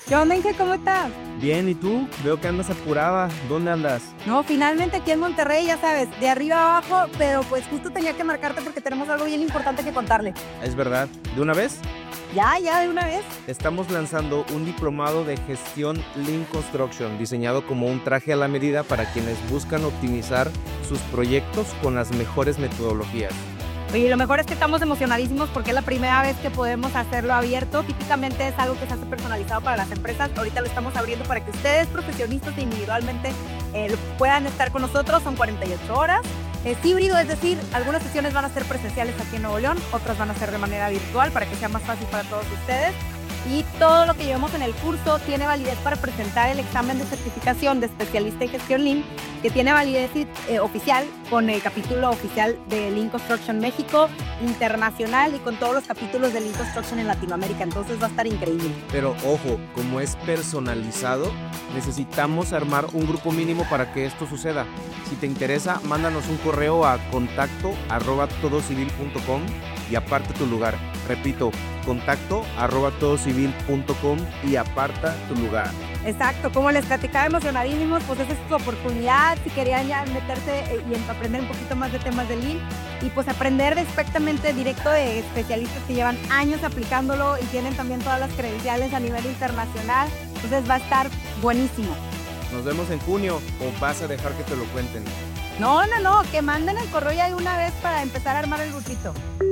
¿Qué onda, Inge? ¿Cómo estás? Bien, ¿y tú? Veo que andas apurada. ¿Dónde andas? No, finalmente aquí en Monterrey, ya sabes, de arriba abajo, pero pues justo tenía que marcarte porque tenemos algo bien importante que contarle. Es verdad. ¿De una vez? Ya, de una vez. Estamos lanzando un diplomado de gestión Lean Construction, diseñado como un traje a la medida para quienes buscan optimizar sus proyectos con las mejores metodologías. Oye, lo mejor es que estamos emocionadísimos porque es la primera vez que podemos hacerlo abierto. Típicamente es algo que se hace personalizado para las empresas. Ahorita lo estamos abriendo para que ustedes, profesionistas e individualmente, puedan estar con nosotros. Son 48 horas. Es híbrido, es decir, algunas sesiones van a ser presenciales aquí en Nuevo León, otras van a ser de manera virtual para que sea más fácil para todos ustedes. Y todo lo que llevamos en el curso tiene validez para presentar el examen de certificación de especialista en gestión Lean, que tiene validez oficial con el capítulo oficial de Lean Construction México, internacional y con todos los capítulos de Lean Construction en Latinoamérica. Entonces va a estar increíble. Pero ojo, como es personalizado, necesitamos armar un grupo mínimo para que esto suceda. Si te interesa, mándanos un correo a contacto@todocivil.com y aparta tu lugar. Repito, contacto@todocivil.com y aparta tu lugar. Exacto, como les platicaba, emocionadísimos, pues esa es su oportunidad, si querían ya meterse y aprender un poquito más de temas de Lean y pues aprender directamente directo de especialistas que llevan años aplicándolo y tienen también todas las credenciales a nivel internacional, entonces va a estar buenísimo. Nos vemos en junio, o vas a dejar que te lo cuenten. No, que manden el correo ya de una vez para empezar a armar el grupito.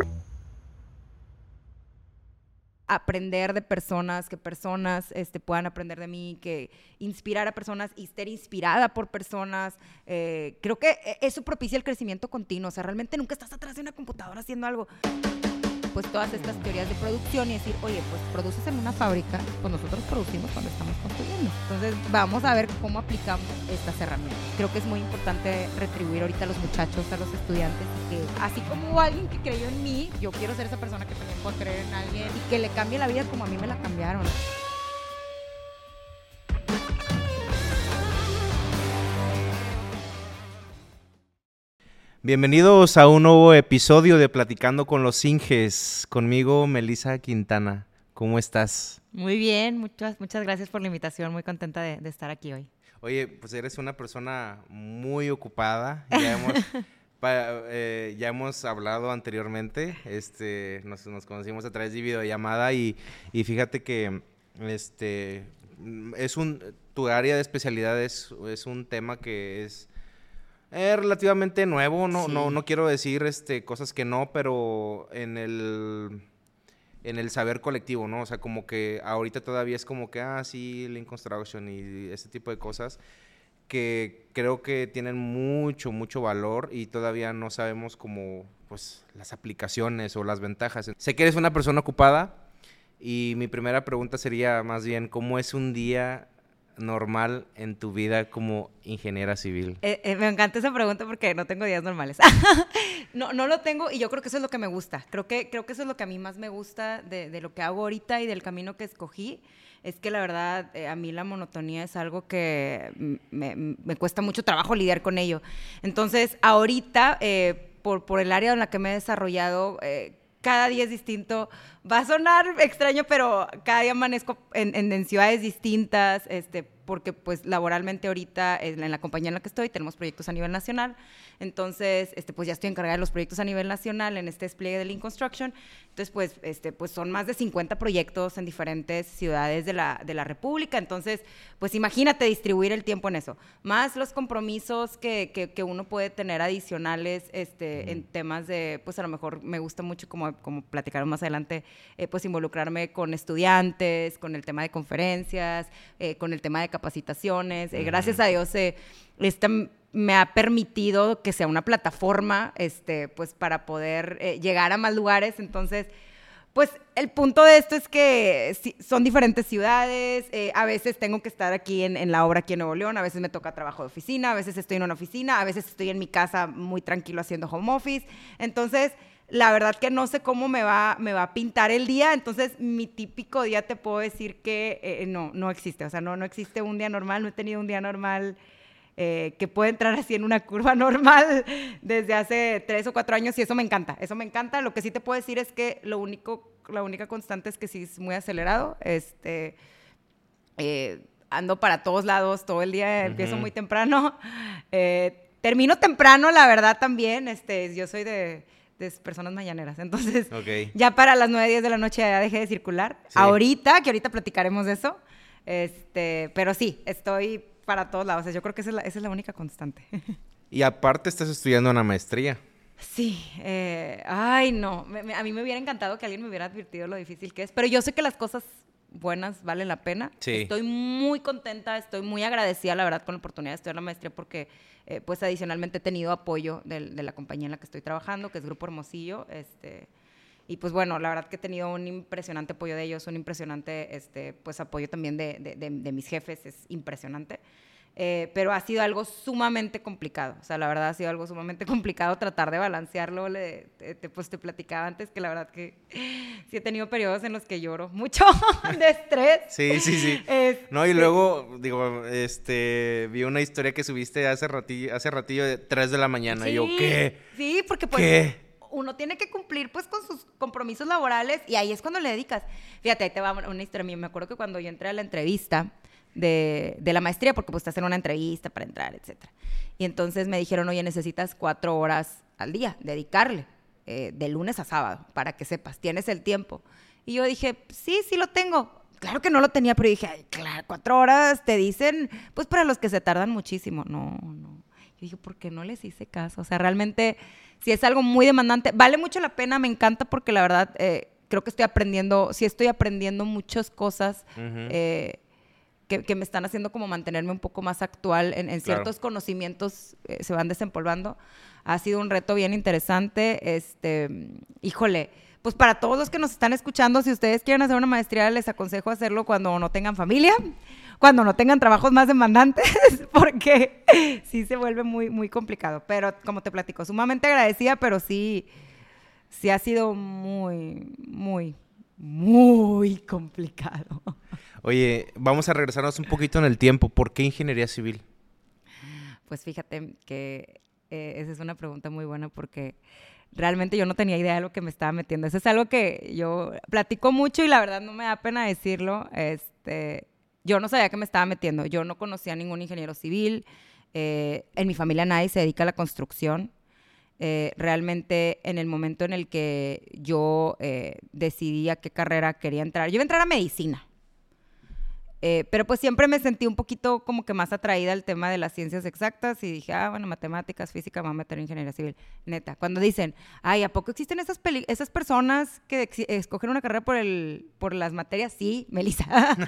Aprender de personas, que personas puedan aprender de mí, que inspirar a personas y ser inspirada por personas. Creo que eso propicia el crecimiento continuo. O sea, realmente nunca estás atrás de una computadora haciendo algo. Pues todas estas teorías de producción y decir, oye, pues produces en una fábrica, pues nosotros producimos cuando estamos construyendo. Entonces vamos a ver cómo aplicamos estas herramientas. Creo que es muy importante retribuir ahorita a los muchachos, a los estudiantes, que así como hubo alguien que creyó en mí, yo quiero ser esa persona que también pueda creer en alguien y que le cambie la vida como a mí me la cambiaron. Bienvenidos a un nuevo episodio de Platicando con los Inges. Conmigo, Melissa Quintana. ¿Cómo estás? Muy bien, muchas gracias por la invitación. Muy contenta de estar aquí hoy. Oye, pues eres una persona muy ocupada. Ya hemos hablado anteriormente. Nos conocimos a través de videollamada y fíjate que tu área de especialidad es un tema que es relativamente nuevo. Sí. No quiero decir cosas que no, pero en el saber colectivo, ¿no? O sea, como que ahorita todavía es como que, sí, Lean Construction y ese tipo de cosas que creo que tienen mucho valor y todavía no sabemos como, pues, las aplicaciones o las ventajas. Sé que eres una persona ocupada y mi primera pregunta sería más bien, ¿cómo es un día normal en tu vida como ingeniera civil? Me encanta esa pregunta porque no tengo días normales. No lo tengo y yo creo que eso es lo que me gusta. Creo que eso es lo que a mí más me gusta de lo que hago ahorita y del camino que escogí. Es que la verdad, a mí la monotonía es algo que me cuesta mucho trabajo lidiar con ello. Entonces, ahorita, por el área en la que me he desarrollado, cada día es distinto. Va a sonar extraño, pero cada día amanezco en ciudades distintas, porque pues laboralmente ahorita en la compañía en la que estoy tenemos proyectos a nivel nacional. Entonces, pues ya estoy encargada de los proyectos a nivel nacional en este despliegue de Lean Construction. Entonces, pues son más de 50 proyectos en diferentes ciudades de la República. Entonces, pues imagínate distribuir el tiempo en eso. Más los compromisos que uno puede tener adicionales en temas de, pues a lo mejor me gusta mucho, como platicaron más adelante, pues involucrarme con estudiantes, con el tema de conferencias, con el tema de capacitaciones. Gracias a Dios, me ha permitido que sea una plataforma, pues para poder llegar a más lugares. Entonces, pues el punto de esto es que son diferentes ciudades. A veces tengo que estar aquí en la obra aquí en Nuevo León, a veces me toca trabajo de oficina, a veces estoy en una oficina, a veces estoy en mi casa muy tranquilo haciendo home office. Entonces, la verdad que no sé cómo me va a pintar el día. Entonces, mi típico día te puedo decir que no existe. O sea, no existe un día normal, no he tenido un día normal que puede entrar así en una curva normal desde hace 3 o 4 años y eso me encanta. Lo que sí te puedo decir es que la única constante es que sí es muy acelerado, ando para todos lados todo el día, empiezo muy temprano. Termino temprano, la verdad, también. Yo soy de personas mañaneras. Entonces, ya para las 9, 10 de la noche ya dejé de circular. Sí. Ahorita platicaremos de eso. Pero sí, estoy para todos lados. O sea, yo creo que esa es la única constante. Y aparte estás estudiando una maestría. Sí. Ay, no. A mí me hubiera encantado que alguien me hubiera advertido lo difícil que es. Pero yo sé que las cosas buenas valen la pena. Sí. Estoy muy contenta, estoy muy agradecida, la verdad, con la oportunidad de estudiar la maestría porque, pues, adicionalmente he tenido apoyo de la compañía en la que estoy trabajando, que es Grupo Hermosillo, y pues bueno, la verdad que he tenido un impresionante apoyo de ellos, un impresionante, pues, apoyo también de mis jefes, es impresionante. Pero ha sido algo sumamente complicado, o sea, la verdad ha sido algo sumamente complicado tratar de balancearlo. Pues te platicaba antes que la verdad que sí he tenido periodos en los que lloro mucho de estrés. Sí. No, y luego, digo, vi una historia que subiste hace ratillo de 3 de la mañana, sí, y yo, ¿qué? Sí, porque pues ¿qué? Uno tiene que cumplir pues con sus compromisos laborales y ahí es cuando le dedicas. Fíjate, ahí te va una historia mía. Me acuerdo que cuando yo entré a la entrevista de la maestría, porque pues te hacen una entrevista para entrar, etcétera. Y entonces me dijeron, oye, necesitas 4 horas al día, dedicarle, de lunes a sábado, para que sepas, tienes el tiempo. Y yo dije, sí lo tengo. Claro que no lo tenía, pero dije, ay, claro, 4 horas te dicen, pues para los que se tardan muchísimo. No. Yo dije, ¿por qué no les hice caso? O sea, realmente, si es algo muy demandante, vale mucho la pena, me encanta porque la verdad, creo que estoy aprendiendo muchas cosas, que me están haciendo como mantenerme un poco más actual en ciertos conocimientos, se van desempolvando. Ha sido un reto bien interesante. Híjole, pues para todos los que nos están escuchando, si ustedes quieren hacer una maestría, les aconsejo hacerlo cuando no tengan familia, cuando no tengan trabajos más demandantes, porque sí se vuelve muy, muy complicado. Pero como te platico, sumamente agradecida, pero sí ha sido muy, muy, muy complicado. Oye, vamos a regresarnos un poquito en el tiempo. ¿Por qué ingeniería civil? Pues fíjate que esa es una pregunta muy buena porque realmente yo no tenía idea de lo que me estaba metiendo. Eso es algo que yo platico mucho y la verdad no me da pena decirlo. Yo no sabía que me estaba metiendo. Yo no conocía a ningún ingeniero civil. En mi familia nadie se dedica a la construcción. Realmente en el momento en el que yo decidí a qué carrera quería entrar, yo iba a entrar a medicina. Pero pues siempre me sentí un poquito como que más atraída al tema de las ciencias exactas y dije, bueno, matemáticas, física, me voy a meter en ingeniería civil. Neta, cuando dicen, ay, ¿a poco existen esas personas que escogen una carrera por las materias? Sí, Melissa.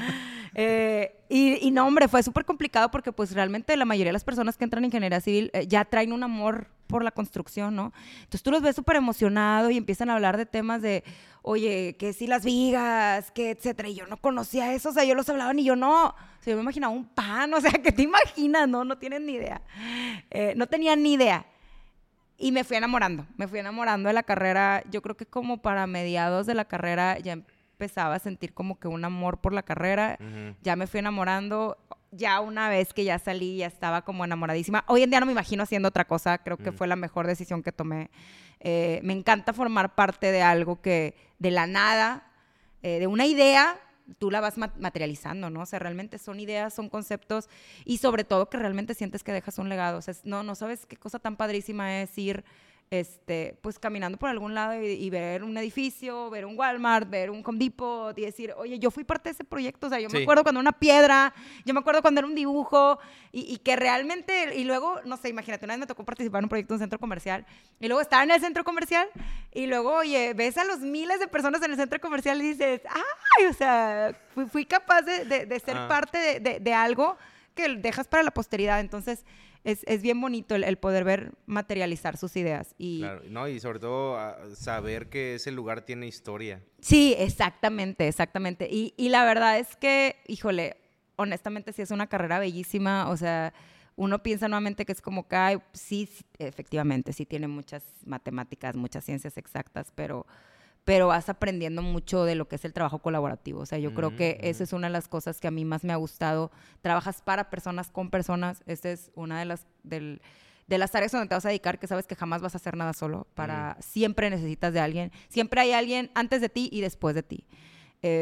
Y no, hombre, fue súper complicado porque pues realmente la mayoría de las personas que entran en ingeniería civil ya traen un amor por la construcción, ¿no? Entonces tú los ves súper emocionados y empiezan a hablar de temas de, oye, que si las vigas, que etcétera, y yo no conocía eso, o sea, yo los hablaban y yo no, o sea, yo me imaginaba un pan, o sea, ¿qué te imaginas? No tienen ni idea. No tenían ni idea. Y me fui enamorando de la carrera. Yo creo que como para mediados de la carrera ya empezaba a sentir como que un amor por la carrera. Uh-huh. Ya me fui enamorando. Ya una vez que ya salí, ya estaba como enamoradísima. Hoy en día no me imagino haciendo otra cosa. Creo que fue la mejor decisión que tomé. Me encanta formar parte de algo que de la nada, de una idea, tú la vas materializando, ¿no? O sea, realmente son ideas, son conceptos y sobre todo que realmente sientes que dejas un legado. O sea, no sabes qué cosa tan padrísima es ir pues caminando por algún lado y ver un edificio, ver un Walmart, ver un Home Depot y decir, oye, yo fui parte de ese proyecto, o sea, yo me acuerdo cuando era una piedra, yo me acuerdo cuando era un dibujo y que realmente, y luego, no sé, imagínate, una vez me tocó participar en un proyecto de un centro comercial y luego estar en el centro comercial y luego, oye, ves a los miles de personas en el centro comercial y dices, ay, o sea, fui capaz de ser parte de algo que dejas para la posteridad. Entonces es bien bonito el poder ver materializar sus ideas. Claro, no, y sobre todo saber que ese lugar tiene historia. Sí, exactamente. Y la verdad es que, híjole, honestamente sí es una carrera bellísima. O sea, uno piensa nuevamente que es como que, sí, efectivamente, sí tiene muchas matemáticas, muchas ciencias exactas, pero vas aprendiendo mucho de lo que es el trabajo colaborativo. O sea, yo creo que eso es una de las cosas que a mí más me ha gustado. Trabajas para personas, con personas. Esta es una de las áreas donde te vas a dedicar, que sabes que jamás vas a hacer nada solo. Siempre necesitas de alguien. Siempre hay alguien antes de ti y después de ti.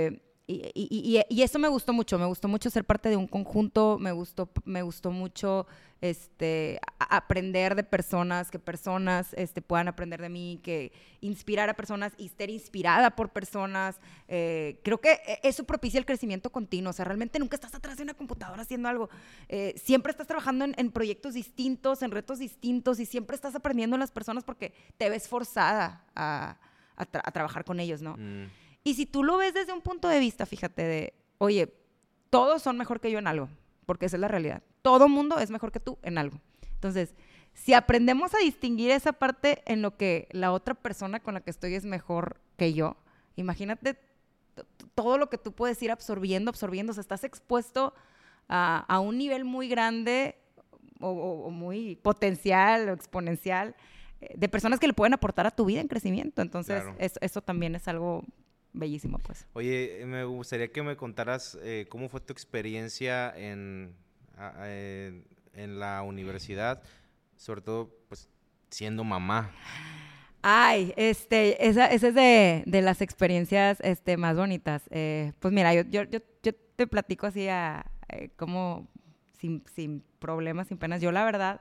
Y eso me gustó mucho ser parte de un conjunto, me gustó mucho aprender de personas, que personas puedan aprender de mí, que inspirar a personas y ser inspirada por personas. Creo que eso propicia el crecimiento continuo, o sea, realmente nunca estás atrás de una computadora haciendo algo, siempre estás trabajando en proyectos distintos, en retos distintos, y siempre estás aprendiendo de las personas porque te ves forzada a trabajar con ellos, ¿no? Y si tú lo ves desde un punto de vista, fíjate, de, oye, todos son mejor que yo en algo, porque esa es la realidad. Todo mundo es mejor que tú en algo. Entonces, si aprendemos a distinguir esa parte en lo que la otra persona con la que estoy es mejor que yo, imagínate todo lo que tú puedes ir absorbiendo, o sea, estás expuesto a un nivel muy grande o muy potencial o exponencial de personas que le pueden aportar a tu vida en crecimiento. Entonces, claro, eso también es algo bellísimo, pues. Oye, me gustaría que me contaras cómo fue tu experiencia en la universidad, sobre todo, pues, siendo mamá. Ay, esa es de las experiencias más bonitas. Pues mira, yo te platico así como sin problemas, sin penas. Yo, la verdad,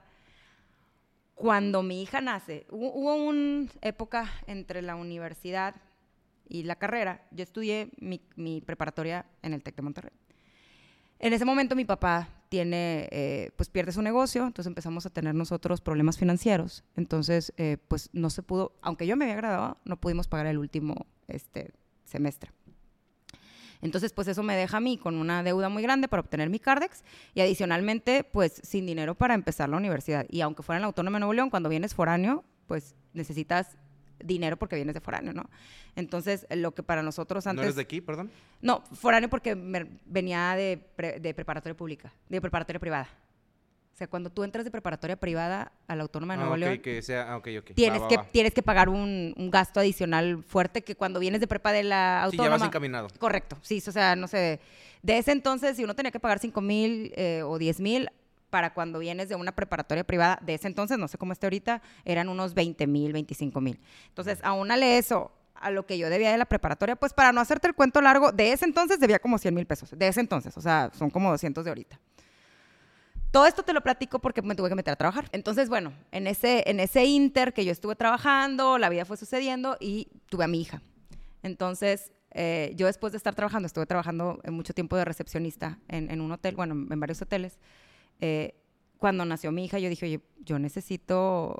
cuando mi hija nace, hubo una época entre la universidad y la carrera. Yo estudié mi preparatoria en el TEC de Monterrey. En ese momento mi papá pues pierde su negocio, entonces empezamos a tener nosotros problemas financieros. Entonces, pues no se pudo, aunque yo me había graduado, no pudimos pagar el último semestre. Entonces, pues eso me deja a mí con una deuda muy grande para obtener mi Cardex y adicionalmente, pues sin dinero para empezar la universidad. Y aunque fuera en la Autónoma de Nuevo León, cuando vienes foráneo, pues necesitas dinero porque vienes de foráneo, ¿no? Entonces, lo que para nosotros antes... ¿No eres de aquí, perdón? No, foráneo porque venía de preparatoria pública, de preparatoria privada. O sea, cuando tú entras de preparatoria privada a la Autónoma de Nuevo León, tienes que pagar un gasto adicional fuerte que cuando vienes de prepa de la Autónoma... Sí, ya vas encaminado. Correcto, sí, o sea, no sé, de ese entonces, si uno tenía que pagar 5,000 o 10,000... para cuando vienes de una preparatoria privada, de ese entonces, no sé cómo esté ahorita, eran unos 20,000, 25,000. Entonces, aúnale eso a lo que yo debía de la preparatoria, pues para no hacerte el cuento largo, de ese entonces debía como 100,000 pesos. De ese entonces, o sea, son como 200 de ahorita. Todo esto te lo platico porque me tuve que meter a trabajar. Entonces, bueno, en ese inter que yo estuve trabajando, la vida fue sucediendo y tuve a mi hija. Entonces, yo después de estar trabajando, estuve trabajando mucho tiempo de recepcionista en un hotel, bueno, en varios hoteles. Cuando nació mi hija, yo dije, oye, yo necesito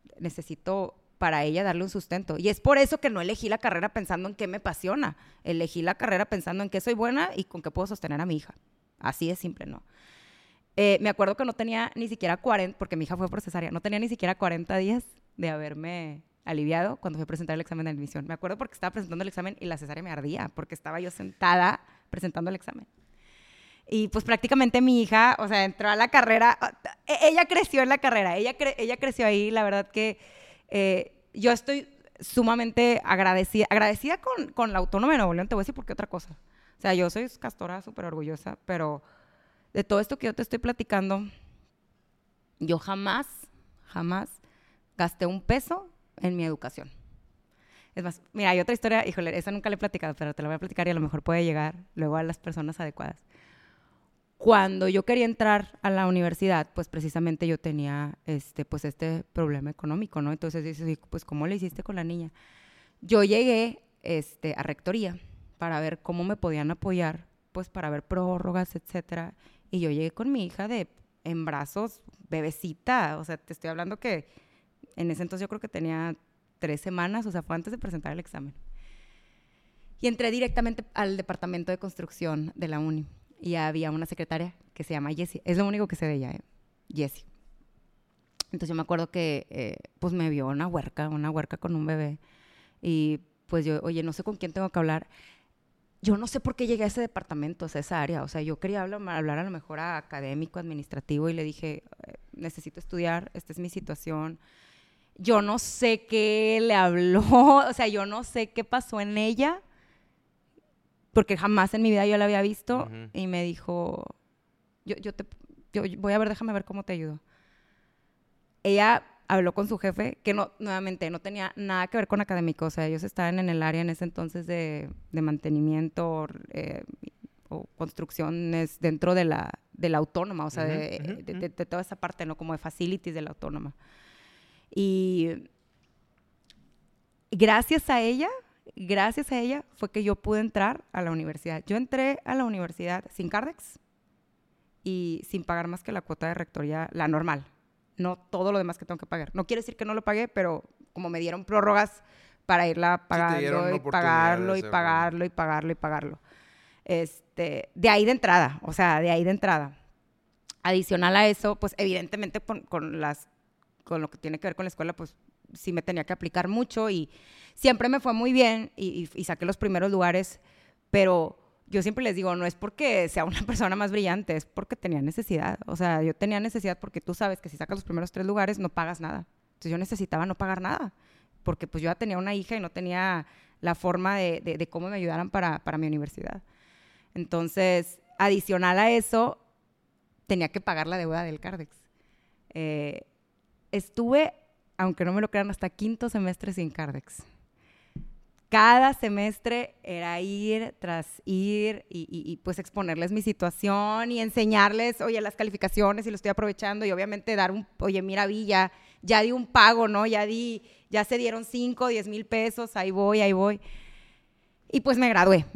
para ella darle un sustento. Y es por eso que no elegí la carrera pensando en qué me apasiona. Elegí la carrera pensando en qué soy buena y con qué puedo sostener a mi hija. Así de simple, ¿no? Me acuerdo que no tenía ni siquiera 40, porque mi hija fue por cesárea, no tenía ni siquiera 40 días de haberme aliviado cuando fui a presentar el examen de admisión. Me acuerdo porque estaba presentando el examen y la cesárea me ardía, porque estaba yo sentada presentando el examen. Y pues prácticamente mi hija, o sea, entró a la carrera, ella creció en la carrera, ella creció ahí, la verdad que yo estoy sumamente agradecida con la Autónoma de Nuevo León, te voy a decir por qué otra cosa. O sea, yo soy castora, súper orgullosa, pero de todo esto que yo te estoy platicando, yo jamás gasté un peso en mi educación. Es más, mira, hay otra historia, híjole, esa nunca la he platicado, pero te la voy a platicar y a lo mejor puede llegar luego a las personas adecuadas. Cuando yo quería entrar a la universidad, pues precisamente yo tenía pues este problema económico, ¿no? Entonces dices, pues ¿cómo le hiciste con la niña? Yo llegué a rectoría para ver cómo me podían apoyar, pues para ver prórrogas, etcétera. Y yo llegué con mi hija en brazos, bebecita, o sea, te estoy hablando que en ese entonces yo creo que tenía 3 semanas, o sea, fue antes de presentar el examen. Y entré directamente al departamento de construcción de la uni. Y había una secretaria que se llama Jessie. Es lo único que sé de ella, Jessie. Entonces yo me acuerdo que pues me vio una huerca con un bebé. Y pues yo, oye, no sé con quién tengo que hablar. Yo no sé por qué llegué a ese departamento, a esa área. O sea, yo quería hablar a lo mejor a académico, administrativo, y le dije, necesito estudiar, esta es mi situación. Yo no sé qué le habló, o sea, yo no sé qué pasó en ella, porque jamás en mi vida yo la había visto. Uh-huh. Y me dijo, yo voy a ver, déjame ver cómo te ayudo. Ella habló con su jefe, que no, nuevamente no tenía nada que ver con académico, o sea, ellos estaban en el área en ese entonces de mantenimiento o construcciones dentro de la autónoma, o sea, de toda esa parte, ¿no? Como de facilities de la autónoma. Y gracias a ella fue que yo pude entrar a la universidad. Yo entré a la universidad sin Cardex y sin pagar más que la cuota de rectoría, la normal, no todo lo demás que tengo que pagar. No quiere decir que no lo pagué, pero como me dieron prórrogas para irla pagando y pagarlo y pagarlo y pagarlo y pagarlo. De ahí de entrada, o sea, de ahí de entrada. Adicional a eso, pues evidentemente con lo que tiene que ver con la escuela, pues sí me tenía que aplicar mucho y siempre me fue muy bien y saqué los primeros lugares, pero yo siempre les digo, no es porque sea una persona más brillante, es porque tenía necesidad. O sea, yo tenía necesidad porque tú sabes que si sacas los primeros 3 lugares no pagas nada. Entonces yo necesitaba no pagar nada, porque pues yo ya tenía una hija y no tenía la forma de cómo me ayudaran para mi universidad. Entonces, adicional a eso, tenía que pagar la deuda del Cardex. Estuve, aunque no me lo crean, hasta 5º semestre sin Cardex. Cada semestre era ir tras ir y pues exponerles mi situación y enseñarles, oye, las calificaciones y lo estoy aprovechando y obviamente dar oye, mira, vi, ya di un pago, ¿no? Ya se dieron 5, 10 mil pesos, ahí voy. Y pues me gradué,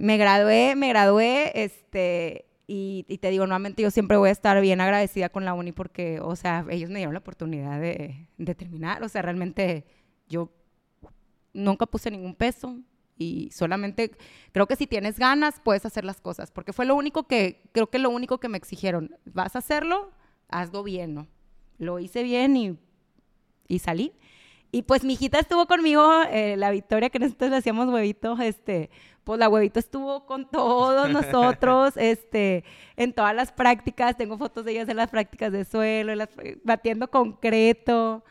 y te digo, nuevamente yo siempre voy a estar bien agradecida con la uni porque, o sea, ellos me dieron la oportunidad de terminar, o sea, realmente yo nunca puse ningún peso y solamente creo que si tienes ganas puedes hacer las cosas, porque fue lo único que me exigieron, vas a hacerlo, hazlo bien, ¿no? Lo hice bien y salí. Y pues mi hijita estuvo conmigo, la Victoria, que nosotros le hacíamos Huevito, pues la Huevito estuvo con todos nosotros, en todas las prácticas, tengo fotos de ellas en las prácticas de suelo, batiendo concreto,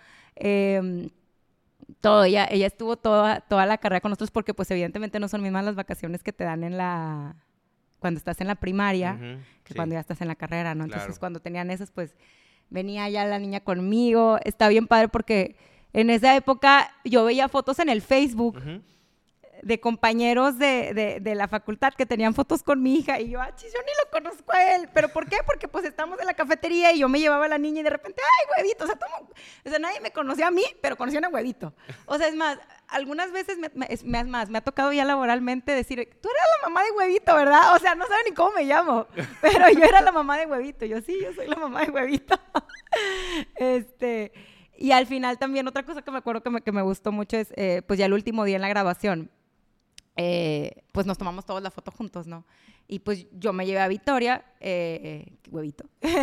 todo, ella estuvo toda la carrera con nosotros porque pues evidentemente no son mismas las vacaciones que te dan cuando estás en la primaria, que cuando ya estás en la carrera, ¿no? Entonces claro. Cuando tenían esas, pues venía ya la niña conmigo, está bien padre porque en esa época yo veía fotos en el Facebook de compañeros de la facultad que tenían fotos con mi hija y yo, yo ni lo conozco a él, ¿pero por qué? Porque pues estamos en la cafetería y yo me llevaba a la niña y de repente, ¡ay, Huevito! O sea, nadie me conocía a mí, pero conocían a Huevito. O sea, es más, algunas veces me ha tocado ya laboralmente decir, tú eras la mamá de Huevito, ¿verdad? O sea, no saben ni cómo me llamo, pero yo era la mamá de Huevito. Yo sí, yo soy la mamá de Huevito. Y al final también otra cosa que me acuerdo que me gustó mucho es, pues ya el último día en la grabación, pues nos tomamos todos la foto juntos, ¿no? Y pues yo me llevé a Victoria, Huevito,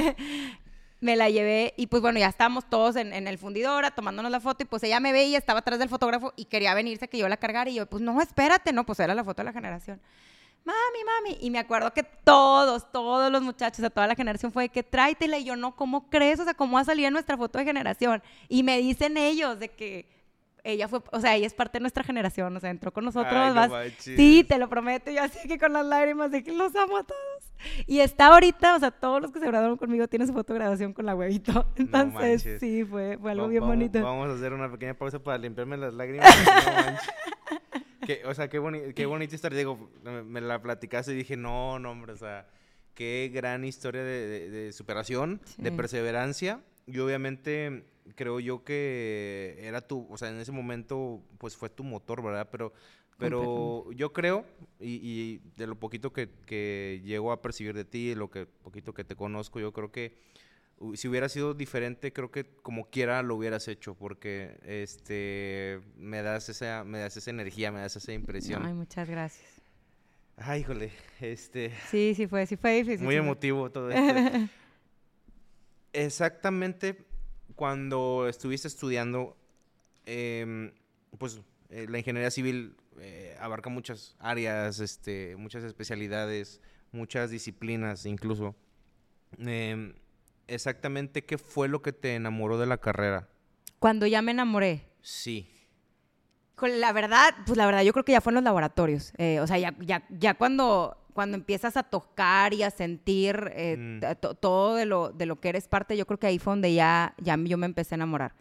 me la llevé y pues bueno, ya estábamos todos en el fundidora tomándonos la foto y pues ella me veía, estaba atrás del fotógrafo y quería venirse que yo la cargara y yo, pues no, espérate, no, pues era la foto de la generación. Mami, y me acuerdo que todos los muchachos, o sea, toda la generación fue de que tráetela y yo, no, ¿cómo crees? O sea, ¿cómo va a salir en nuestra foto de generación? Y me dicen ellos de que ella fue, o sea, ella es parte de nuestra generación, o sea, entró con nosotros. Ay, sí, te lo prometo, yo así que con las lágrimas de que los amo a todos. Y está ahorita, o sea, todos los que se graduaron conmigo tienen su foto de graduación con la Huevito. Entonces, no sí, fue algo bien bonito. Vamos a hacer una pequeña pausa para limpiarme las lágrimas. No manches. O sea, qué bonita historia. Digo, me la platicaste y dije, no, hombre, o sea, qué gran historia de superación, sí, de perseverancia. Y obviamente creo yo que era o sea, en ese momento, pues fue tu motor, ¿verdad? Pero yo creo, y de lo poquito que llego a percibir de ti, lo poquito que te conozco, yo creo que si hubiera sido diferente, creo que como quiera lo hubieras hecho, porque me das esa energía, me das esa impresión. Ay, muchas gracias. Ay, híjole, Sí fue difícil. Muy emotivo todo esto. Exactamente cuando estuviste estudiando, pues la ingeniería civil abarca muchas áreas, muchas especialidades, muchas disciplinas incluso. Exactamente, ¿qué fue lo que te enamoró de la carrera? Cuando ya me enamoré. Sí. La verdad, yo creo que ya fue en los laboratorios. O sea, ya cuando empiezas a tocar y a sentir todo de lo que eres parte, yo creo que ahí fue donde ya yo me empecé a enamorar.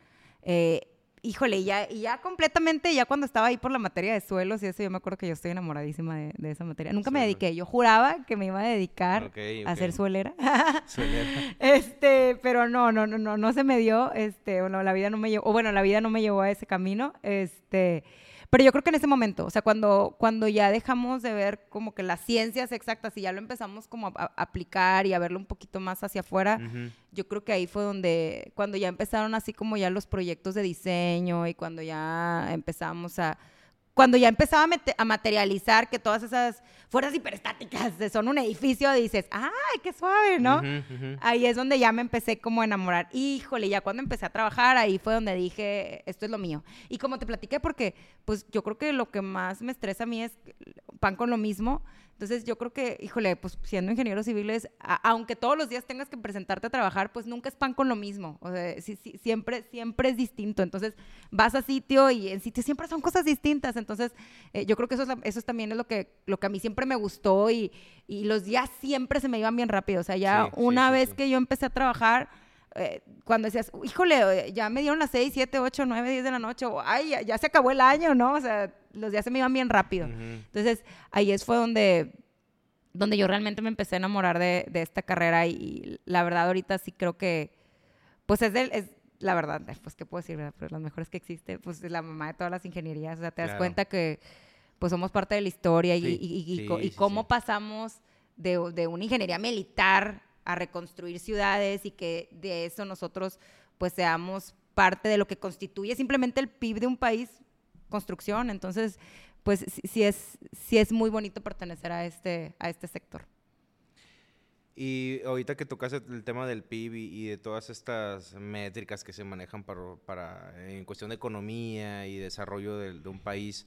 Híjole, y ya completamente, ya cuando estaba ahí por la materia de suelos y eso, yo me acuerdo que yo estoy enamoradísima de esa materia. Nunca me dediqué, yo juraba que me iba a dedicar a ser suelera. Suelera. Pero no se me dio, bueno, la vida no me llevó a ese camino, pero yo creo que en ese momento, o sea, cuando ya dejamos de ver como que las ciencias exactas y ya lo empezamos como a aplicar y a verlo un poquito más hacia afuera, yo creo que ahí fue cuando ya empezaron así como ya los proyectos de diseño y cuando ya empezaba a materializar que todas esas fuerzas hiperestáticas son un edificio, dices, ¡ay, qué suave!, ¿no? Ahí es donde ya me empecé como a enamorar. Híjole, ya cuando empecé a trabajar, ahí fue donde dije, esto es lo mío. Y como te platiqué, porque pues yo creo que lo que más me estresa a mí es pan con lo mismo. Entonces yo creo que, híjole, pues siendo ingeniero civiles, aunque todos los días tengas que presentarte a trabajar, pues nunca es pan con lo mismo. O sea, siempre es distinto. Entonces vas a sitio y en sitio siempre son cosas distintas. Entonces yo creo que eso también es lo que a mí siempre me gustó y los días siempre se me iban bien rápido. O sea, ya una vez que yo empecé a trabajar, cuando decías, híjole, ya me dieron las 6, 7, 8, 9, 10 de la noche, o ay, ya se acabó el año, ¿no? O sea, los días se me iban bien rápido. Entonces, ahí fue donde yo realmente me empecé a enamorar de esta carrera y la verdad ahorita sí creo que, pues es la verdad, pues qué puedo decir, ¿verdad? Pero las mejores que existe, pues es la mamá de todas las ingenierías. O sea, te das cuenta que pues somos parte de la historia y cómo pasamos de una ingeniería militar a reconstruir ciudades y que de eso nosotros pues seamos parte de lo que constituye simplemente el PIB de un país, construcción. Entonces, pues sí es muy bonito pertenecer a este sector. Y ahorita que tocas el tema del PIB y de todas estas métricas que se manejan para en cuestión de economía y desarrollo de un país,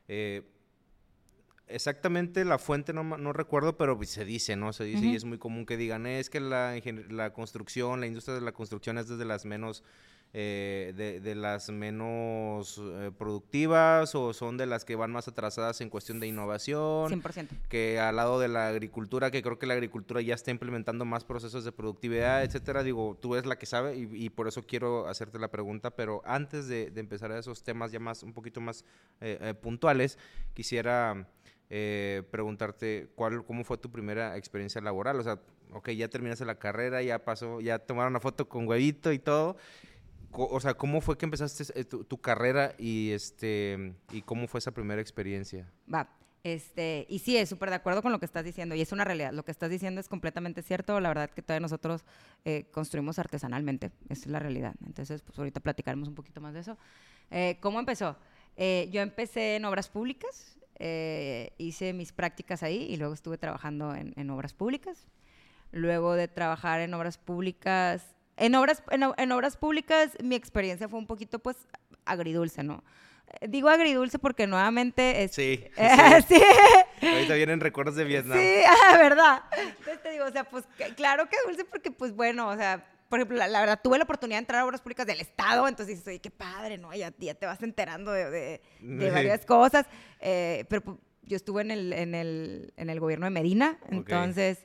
exactamente la fuente no recuerdo, pero se dice, ¿no? Se dice y es muy común que digan, es que la construcción, la industria de la construcción es de las menos de las menos productivas o son de las que van más atrasadas en cuestión de innovación. 100%. Que al lado de la agricultura, que creo que la agricultura ya está implementando más procesos de productividad, etcétera. Digo, tú eres la que sabe y por eso quiero hacerte la pregunta, pero antes de empezar a esos temas ya un poquito más puntuales, quisiera preguntarte cómo fue tu primera experiencia laboral. O sea, ok, ya terminaste la carrera, ya tomaron una foto con huevito y todo. O sea, ¿cómo fue que empezaste tu carrera y cómo fue esa primera experiencia? Va, y sí, es súper de acuerdo con lo que estás diciendo y es una realidad. Lo que estás diciendo es completamente cierto. La verdad que todavía nosotros construimos artesanalmente. Esa es la realidad. Entonces, pues ahorita platicaremos un poquito más de eso. ¿Cómo empezó? Yo empecé en obras públicas. Hice mis prácticas ahí y luego estuve trabajando en obras públicas. Luego de trabajar en obras públicas... En obras públicas mi experiencia fue un poquito pues agridulce, ¿no? Digo agridulce porque nuevamente sí. sí. Ahorita vienen recuerdos de Vietnam. Sí, verdad. Entonces te digo, o sea, pues claro que dulce porque pues bueno, o sea, por ejemplo, la verdad tuve la oportunidad de entrar a obras públicas del Estado, entonces dices, oye, qué padre, ¿no? Ya te vas enterando de varias cosas, pero pues, yo estuve en el gobierno de Medina, entonces,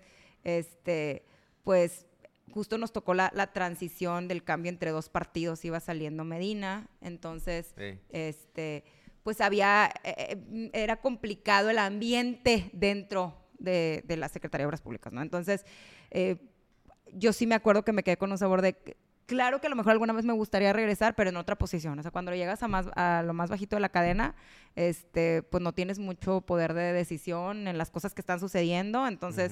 pues justo nos tocó la transición del cambio entre dos partidos, iba saliendo Medina, entonces, pues era complicado el ambiente dentro de la Secretaría de Obras Públicas, ¿no? Entonces, yo sí me acuerdo que me quedé con un sabor de, claro que a lo mejor alguna vez me gustaría regresar, pero en otra posición, o sea, cuando llegas a lo más bajito de la cadena, pues no tienes mucho poder de decisión en las cosas que están sucediendo, entonces,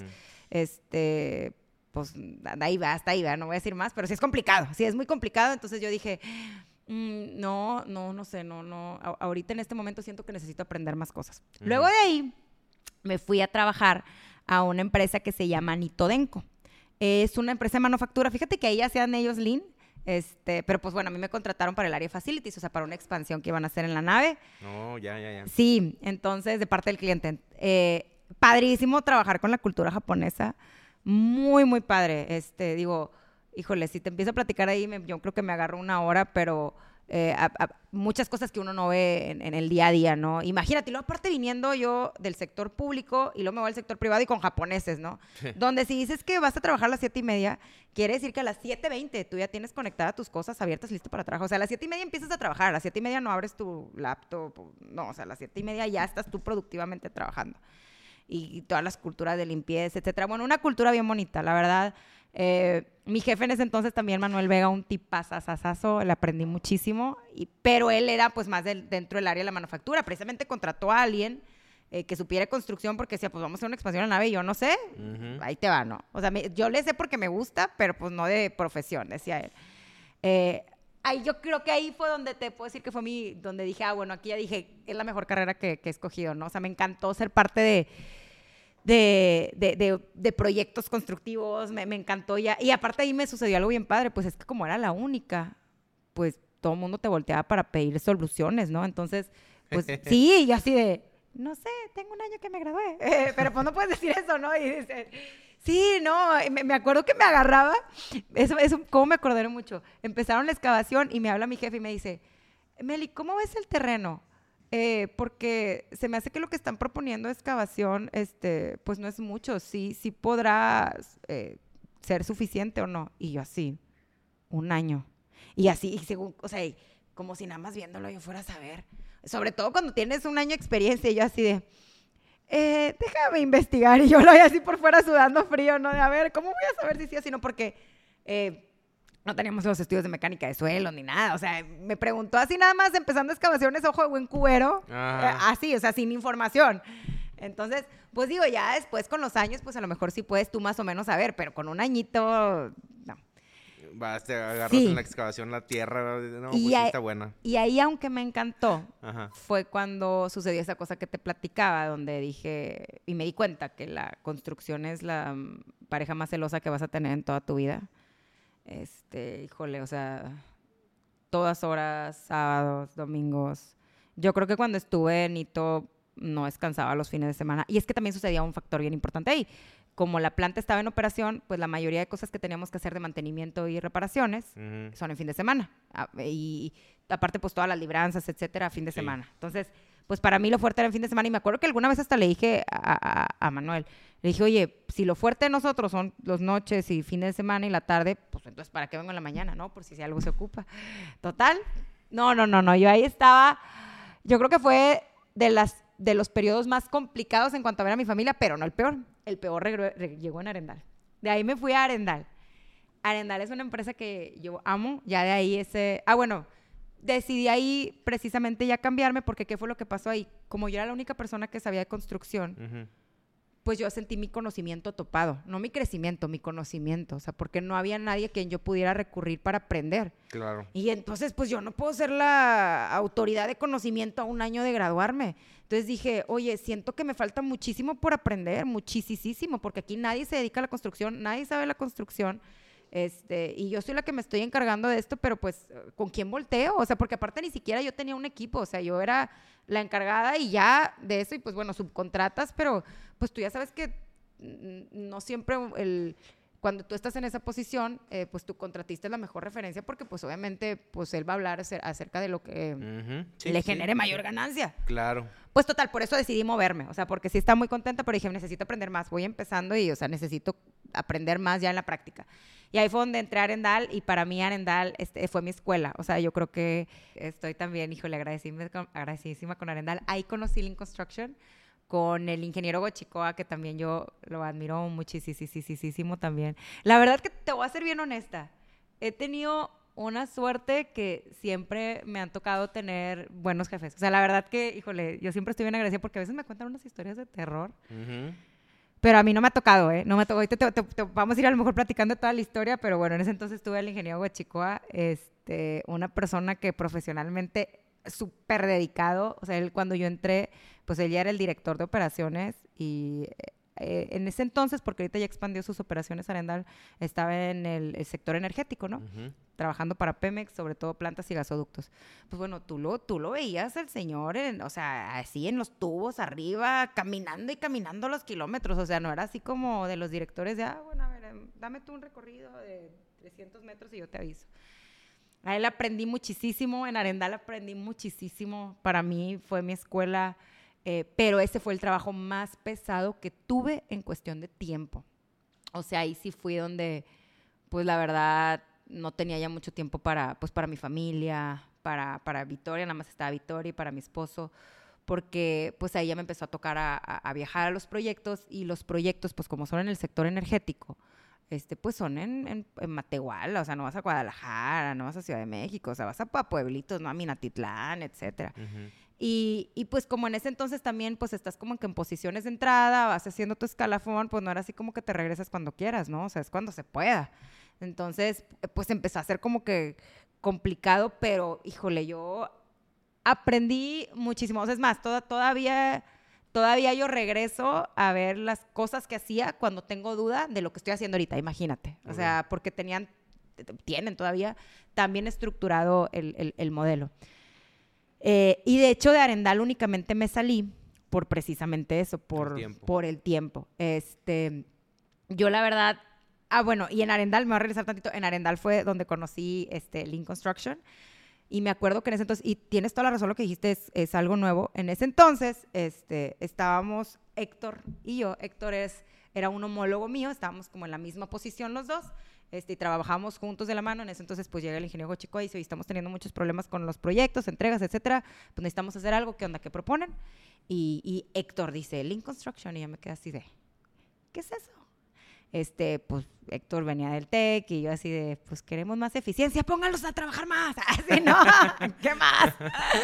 pues hasta ahí va, no voy a decir más, pero sí es complicado, sí es muy complicado, entonces yo dije, no sé, ahorita en este momento siento que necesito aprender más cosas. Luego de ahí me fui a trabajar a una empresa que se llama Nitodenco. Es una empresa de manufactura, fíjate que ahí hacían ellos Lean, pero pues bueno, a mí me contrataron para el área de facilities, o sea, para una expansión que iban a hacer en la nave. No, ya. Sí, entonces de parte del cliente. Padrísimo trabajar con la cultura japonesa, muy, muy padre. Digo, híjole, si te empiezo a platicar ahí, yo creo que me agarro una hora, pero muchas cosas que uno no ve en el día a día, ¿no? Imagínate, y luego aparte viniendo yo del sector público y luego me voy al sector privado y con japoneses, ¿no? Donde si dices que vas a trabajar a las 7:30, quiere decir que a las 7:20 tú ya tienes conectadas tus cosas abiertas, listo para trabajar. O sea, a las 7:30 empiezas a trabajar, a las 7:30 no abres tu laptop, no, o sea, a las 7:30 ya estás tú productivamente trabajando. Y todas las culturas de limpieza, etcétera. Bueno, una cultura bien bonita, la verdad. Mi jefe en ese entonces también, Manuel Vega, un tipazazazazo, le aprendí muchísimo, pero él era pues más dentro del área de la manufactura, precisamente contrató a alguien que supiera construcción porque decía, pues vamos a hacer una expansión en la nave y yo no sé, ahí te va, ¿no? O sea, yo le sé porque me gusta, pero pues no de profesión, decía él. Yo creo que ahí fue donde te puedo decir que fue donde dije, bueno, aquí ya dije, es la mejor carrera que he escogido, ¿no? O sea, me encantó ser parte de proyectos constructivos, me encantó ya. Y aparte ahí me sucedió algo bien padre, pues es que como era la única, pues todo el mundo te volteaba para pedir soluciones, ¿no? Entonces, pues sí, yo así de, no sé, tengo un año que me gradué, pero pues no puedes decir eso, ¿no? Y dices, sí, no, me acuerdo que me agarraba, eso como me acordaré mucho. Empezaron la excavación y me habla mi jefe y me dice, Meli, ¿cómo ves el terreno? Porque se me hace que lo que están proponiendo de excavación, pues no es mucho, sí podrá ser suficiente o no. Y yo así, un año. Y así, según, o sea, como si nada más viéndolo yo fuera a saber. Sobre todo cuando tienes un año de experiencia y yo así de, déjame investigar. Y yo lo veía así por fuera sudando frío, ¿no? De a ver, ¿cómo voy a saber si sí o si no? Porque no teníamos los estudios de mecánica de suelo ni nada. O sea, me preguntó así nada más, empezando excavaciones, ojo de buen cubero. Así, o sea, sin información. Entonces, pues digo, ya después con los años, pues a lo mejor sí puedes tú más o menos saber, pero con un añito, no. Vas, te agarras en la excavación la tierra, no, pues sí está buena. Y ahí, aunque me encantó, fue cuando sucedió esa cosa que te platicaba, donde dije, y me di cuenta que la construcción es la pareja más celosa que vas a tener en toda tu vida. Híjole, o sea, todas horas, sábados, domingos. Yo creo que cuando estuve en Ito no descansaba los fines de semana. Y es que también sucedía un factor bien importante ahí. Como la planta estaba en operación, pues la mayoría de cosas que teníamos que hacer de mantenimiento y reparaciones son en fin de semana. Y aparte, pues todas las libranzas, etcétera, fin de semana. Entonces, pues para mí lo fuerte era en fin de semana. Y me acuerdo que alguna vez hasta le dije a Manuel, le dije, oye, si lo fuerte de nosotros son las noches y fin de semana y la tarde, pues entonces ¿para qué vengo en la mañana, no? Por si algo se ocupa. Total, no. Yo ahí estaba, yo creo que fue de los periodos más complicados en cuanto a ver a mi familia, pero no el peor. El peor llegó en Arendal. De ahí me fui a Arendal. Arendal es una empresa que yo amo. Ya de ahí decidí ahí precisamente ya cambiarme porque ¿qué fue lo que pasó ahí? Como yo era la única persona que sabía de construcción, pues yo sentí mi conocimiento topado. No mi crecimiento, mi conocimiento. O sea, porque no había nadie a quien yo pudiera recurrir para aprender. Claro. Y entonces, pues yo no puedo ser la autoridad de conocimiento a un año de graduarme. Entonces dije, oye, siento que me falta muchísimo por aprender, muchísimo, porque aquí nadie se dedica a la construcción, nadie sabe la construcción. Y yo soy la que me estoy encargando de esto, pero pues, ¿con quién volteo? O sea, porque aparte ni siquiera yo tenía un equipo, o sea, yo era la encargada y ya de eso, y pues bueno, subcontratas, pero pues tú ya sabes que no siempre cuando tú estás en esa posición, pues tu contratista es la mejor referencia porque pues obviamente pues él va a hablar acerca de lo que le genere mayor ganancia. Claro. Pues total, por eso decidí moverme, o sea, porque sí estaba muy contenta, pero dije, necesito aprender más, voy empezando y, o sea, necesito aprender más ya en la práctica. Y ahí fue donde entré a Arendal y para mí Arendal fue mi escuela, o sea, yo creo que estoy también, híjole, agradecidísima con Arendal. Ahí conocí Lean Construction con el ingeniero Gochicoa, que también yo lo admiro muchísimo también. La verdad que te voy a ser bien honesta, he tenido una suerte que siempre me han tocado tener buenos jefes. O sea, la verdad que, híjole, yo siempre estoy bien agradecida porque a veces me cuentan unas historias de terror. Pero a mí no me ha tocado, ¿eh? No me ha tocado. Ahorita vamos a ir a lo mejor platicando toda la historia, pero bueno, en ese entonces tuve al ingeniero Gochicoa, una persona que profesionalmente súper dedicado. O sea, él cuando yo entré, pues él ya era el director de operaciones y en ese entonces, porque ahorita ya expandió sus operaciones Arendal, estaba en el sector energético, ¿no? Trabajando para Pemex, sobre todo plantas y gasoductos. Pues bueno, tú lo veías el señor, o sea, así en los tubos arriba, caminando los kilómetros. O sea, no era así como de los directores de, bueno, a ver, dame tú un recorrido de 300 metros y yo te aviso. A él aprendí muchísimo, en Arendal aprendí muchísimo. Para mí fue mi escuela, pero ese fue el trabajo más pesado que tuve en cuestión de tiempo. O sea, ahí sí fui donde, pues la verdad, no tenía ya mucho tiempo para mi familia, para Victoria, nada más estaba Victoria y para mi esposo, porque pues ahí ya me empezó a tocar a viajar a los proyectos, y los proyectos, pues como son en el sector energético, pues son en Matehuala, o sea, no vas a Guadalajara, no vas a Ciudad de México, o sea, vas a pueblitos, ¿no? A Minatitlán, etcétera. Ujú. Y pues como en ese entonces también pues estás como que en posiciones de entrada, vas haciendo tu escalafón, pues no era así como que te regresas cuando quieras, ¿no? O sea, es cuando se pueda. Entonces, pues empezó a ser como que complicado, pero híjole, yo aprendí muchísimo. O sea, es más, todavía yo regreso a ver las cosas que hacía cuando tengo duda de lo que estoy haciendo ahorita, imagínate. O sea, porque tienen todavía tan bien estructurado el modelo. Y de hecho de Arendal únicamente me salí por precisamente eso, por el tiempo. Yo la verdad, bueno, y en Arendal, me voy a regresar tantito, en Arendal fue donde conocí Lean Construction, y me acuerdo que en ese entonces, y tienes toda la razón, lo que dijiste es algo nuevo, en ese entonces estábamos Héctor y yo. Héctor era un homólogo mío, estábamos como en la misma posición los dos, y trabajamos juntos de la mano. En ese entonces pues llega el ingeniero Chico y dice, estamos teniendo muchos problemas con los proyectos, entregas, etcétera, pues necesitamos hacer algo, ¿qué onda? ¿Qué proponen? Y Héctor dice, Lean Construction, y yo me quedé así de, ¿qué es eso? Pues Héctor venía del TEC y yo así de, pues queremos más eficiencia, pónganlos a trabajar más, así, ¿no? ¿Qué más?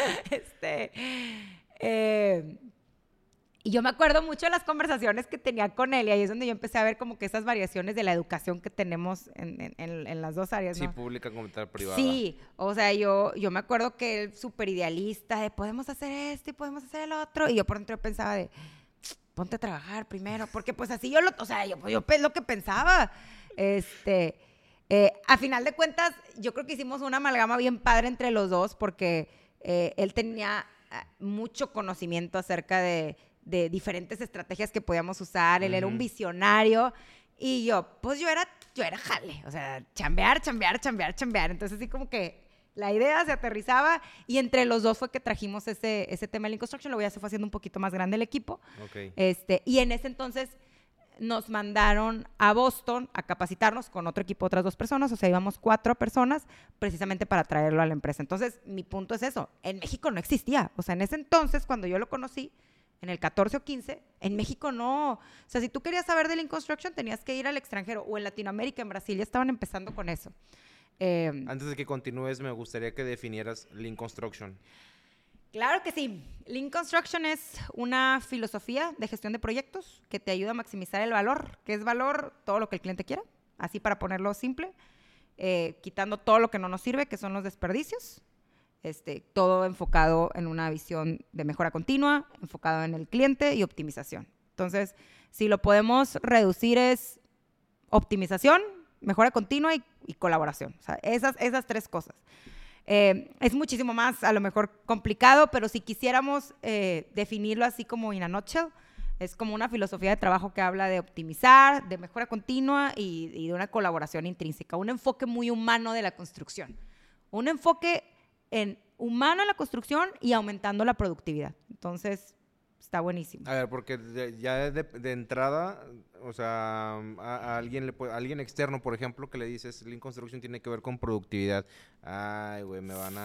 Y yo me acuerdo mucho de las conversaciones que tenía con él, y ahí es donde yo empecé a ver como que esas variaciones de la educación que tenemos en las dos áreas, ¿no? Sí, pública como tal, privada. Sí, o sea, yo me acuerdo que él súper idealista de podemos hacer esto y podemos hacer el otro, y yo por dentro pensaba de, ponte a trabajar primero, porque pues así yo es lo que pensaba. A final de cuentas, yo creo que hicimos una amalgama bien padre entre los dos, porque él tenía mucho conocimiento acerca de diferentes estrategias que podíamos usar. Él era un visionario, y yo era jale, o sea, chambear. Entonces así como que la idea se aterrizaba, y entre los dos fue que trajimos ese tema de Lean Construction. Luego ya se fue haciendo un poquito más grande el equipo. Okay. Y en ese entonces nos mandaron a Boston a capacitarnos con otro equipo, otras 2 personas, o sea, íbamos 4 personas precisamente para traerlo a la empresa. Entonces, mi punto es eso, en México no existía, o sea, en ese entonces, cuando yo lo conocí, en el 14 o 15, en México no. O sea, si tú querías saber de Lean Construction, tenías que ir al extranjero, o en Latinoamérica, en Brasil, ya estaban empezando con eso. Antes de que continúes, me gustaría que definieras Lean Construction. Claro que sí. Lean Construction es una filosofía de gestión de proyectos que te ayuda a maximizar el valor. ¿Qué es valor? Todo lo que el cliente quiera, así para ponerlo simple, quitando todo lo que no nos sirve, que son los desperdicios. Todo enfocado en una visión de mejora continua, enfocado en el cliente y optimización. Entonces, si lo podemos reducir, es optimización, mejora continua y colaboración. O sea, esas 3 cosas. Es muchísimo más, a lo mejor, complicado, pero si quisiéramos definirlo así como in a nutshell, es como una filosofía de trabajo que habla de optimizar, de mejora continua y de una colaboración intrínseca. Un enfoque muy humano de la construcción. Un enfoque humano en la construcción y aumentando la productividad. Entonces, está buenísimo. A ver, porque de entrada, o sea, a alguien externo, por ejemplo, que le dices Lean Construction tiene que ver con productividad. Ay, güey, me van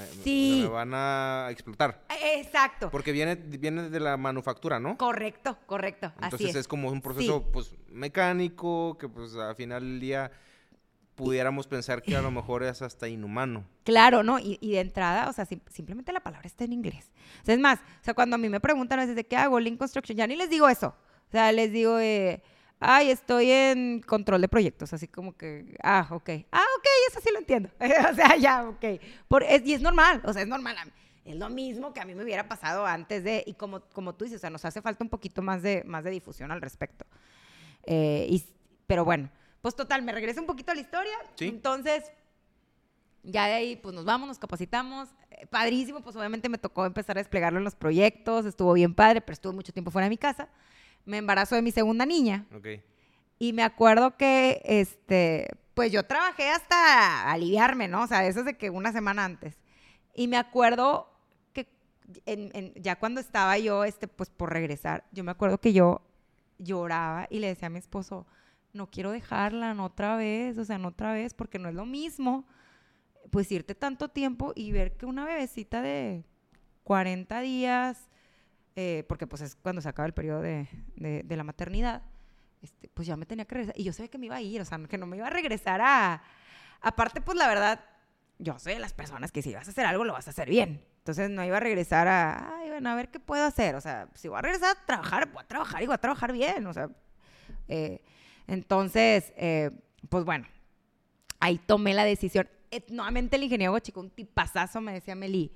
a explotar. Exacto. Porque viene de la manufactura, ¿no? Correcto. Entonces es como un proceso, pues, mecánico, que pues al final del día pudiéramos pensar que a lo mejor es hasta inhumano. Claro, ¿no? Y de entrada, o sea, simplemente la palabra está en inglés. O sea, es más, o sea, cuando a mí me preguntan a veces de qué hago, Lean Construction, ya ni les digo eso. O sea, les digo, estoy en control de proyectos, así como que, ok, eso sí lo entiendo. O sea, ya, ok. Y es normal, o sea, es normal. Es lo mismo que a mí me hubiera pasado antes y como tú dices, o sea, nos hace falta un poquito más de difusión al respecto. Pero bueno, pues total, me regreso un poquito a la historia. ¿Sí? Entonces, ya de ahí, pues nos vamos, nos capacitamos. Padrísimo, pues obviamente me tocó empezar a desplegarlo en los proyectos. Estuvo bien padre, pero estuve mucho tiempo fuera de mi casa. Me embarazo de mi segunda niña. Okay. Y me acuerdo que, pues yo trabajé hasta aliviarme, ¿no? O sea, eso es de que una semana antes. Y me acuerdo que ya cuando estaba yo, pues por regresar, yo me acuerdo que yo lloraba y le decía a mi esposo, no quiero dejarla, no otra vez, o sea, no otra vez, porque no es lo mismo, pues irte tanto tiempo y ver que una bebecita de 40 días, porque pues es cuando se acaba el periodo de la maternidad, pues ya me tenía que regresar. Y yo sabía que me iba a ir, o sea, que no me iba a regresar a... Aparte, pues la verdad, yo soy de las personas que si vas a hacer algo, lo vas a hacer bien. Entonces no iba a regresar ay, bueno, a ver qué puedo hacer. O sea, si voy a regresar a trabajar, voy a trabajar y voy a trabajar bien. O sea, entonces, pues bueno, ahí tomé la decisión. Nuevamente el ingeniero chico, un tipazazo, me decía Meli,